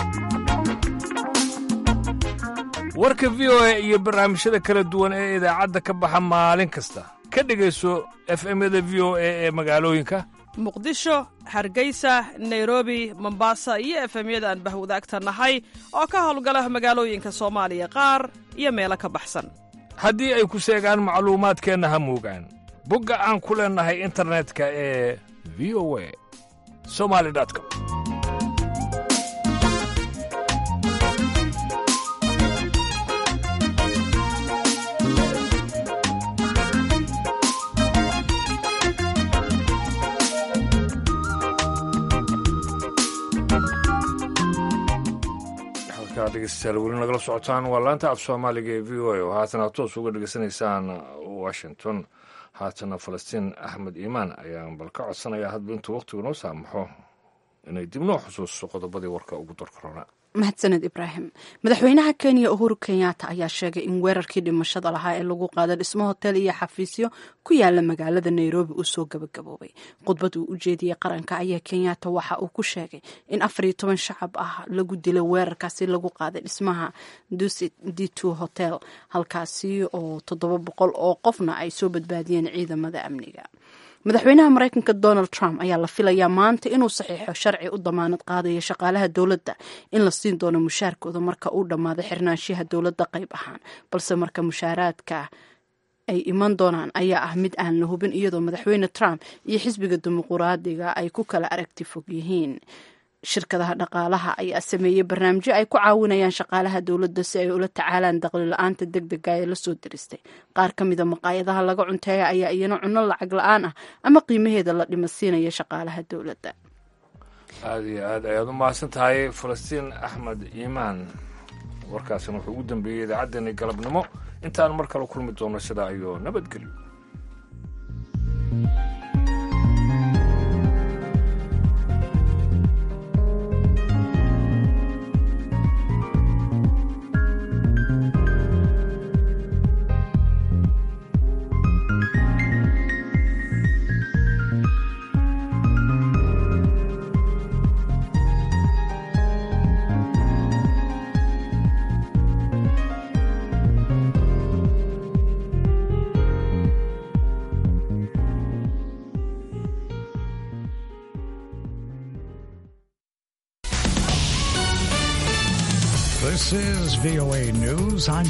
warka v o a iyo barnaamijyada kala duwan ee idaacadda ka baxa maalin kasta ka dhegayso f m-yada v o a ee magaalooyinka muqdisho hargeysa nairobi mombasa iyo efemyada aan bahwadaagta nahay oo ka howlgala magaalooyinka soomaaliya qaar iyo meelo ka baxsan haddii ay ku seegaan macluumaadkeenna ha moogaan bogga aan ku leennahay internetka ee v o a somali com dhegeystayaal weli nagala socotaan waa laanta af soomaaliga ee v o a oo haatana toos uga dhegeysanaysaan washington haatana falastiin axmed iimaan ayaan bal ka codsanayaa hadba intuu wakhtigu noo saamaxo inay dib noo xusuusto qodobadii warka ugu darkarona mahadsaned ibraahim madaxweynaha kenya uhuru kenyatta ayaa sheegay in weerarkii dhimashada lahaa ee lagu qaada dhismo hotel iyo xafiisyo ku yaala magaalada nairobi uu soo gabagaboobay khudbad uu u jeediyey qaranka ayaa kenyatta waxa uu ku sheegay in afar iyo toban shacab ah lagu dilay weerarkaasi lagu qaaday dhismaha dusit d two hotel halkaasi oo toddoba boqol oo qofna ay soo badbaadiyeen ciidamada amniga madaxweynaha maraykanka donald trump ayaa la filayaa maanta inuu saxiixo sharci u damaanad qaadaya shaqaalaha dowladda in la siin doono mushaarkooda marka uu dhammaado xirnaanshiyaha dowladda qayb ahaan balse marka mushaaraadka ay iman doonaan ayaa ah mid aan la hubin iyadoo madaxweyne trump iyo xisbiga dimuquraadiga ay ku kala aragti fog yihiin shirkadaha dhaqaalaha ayaa sameeyey barnaamijyo ay ku caawinayaan shaqaalaha dowladda si ay ula tacaalaan dakhli la-aanta degdega ee lasoo diristay qaar ka mida maqaayadaha laga cunteeya ayaa iyana cunno lacag la-aan ah ama qiimaheeda la dhimasiinaya shaqaalaha dowladda aada iyo aad ayaad u mahadsan tahay falastiin axmed iimaan warkaasina wuxuu ugu dambeeyey idaacaddeenii galabnimo intaan mar kale kulmi doono sidaa iyo nabadgelyo This is V O A News. I'm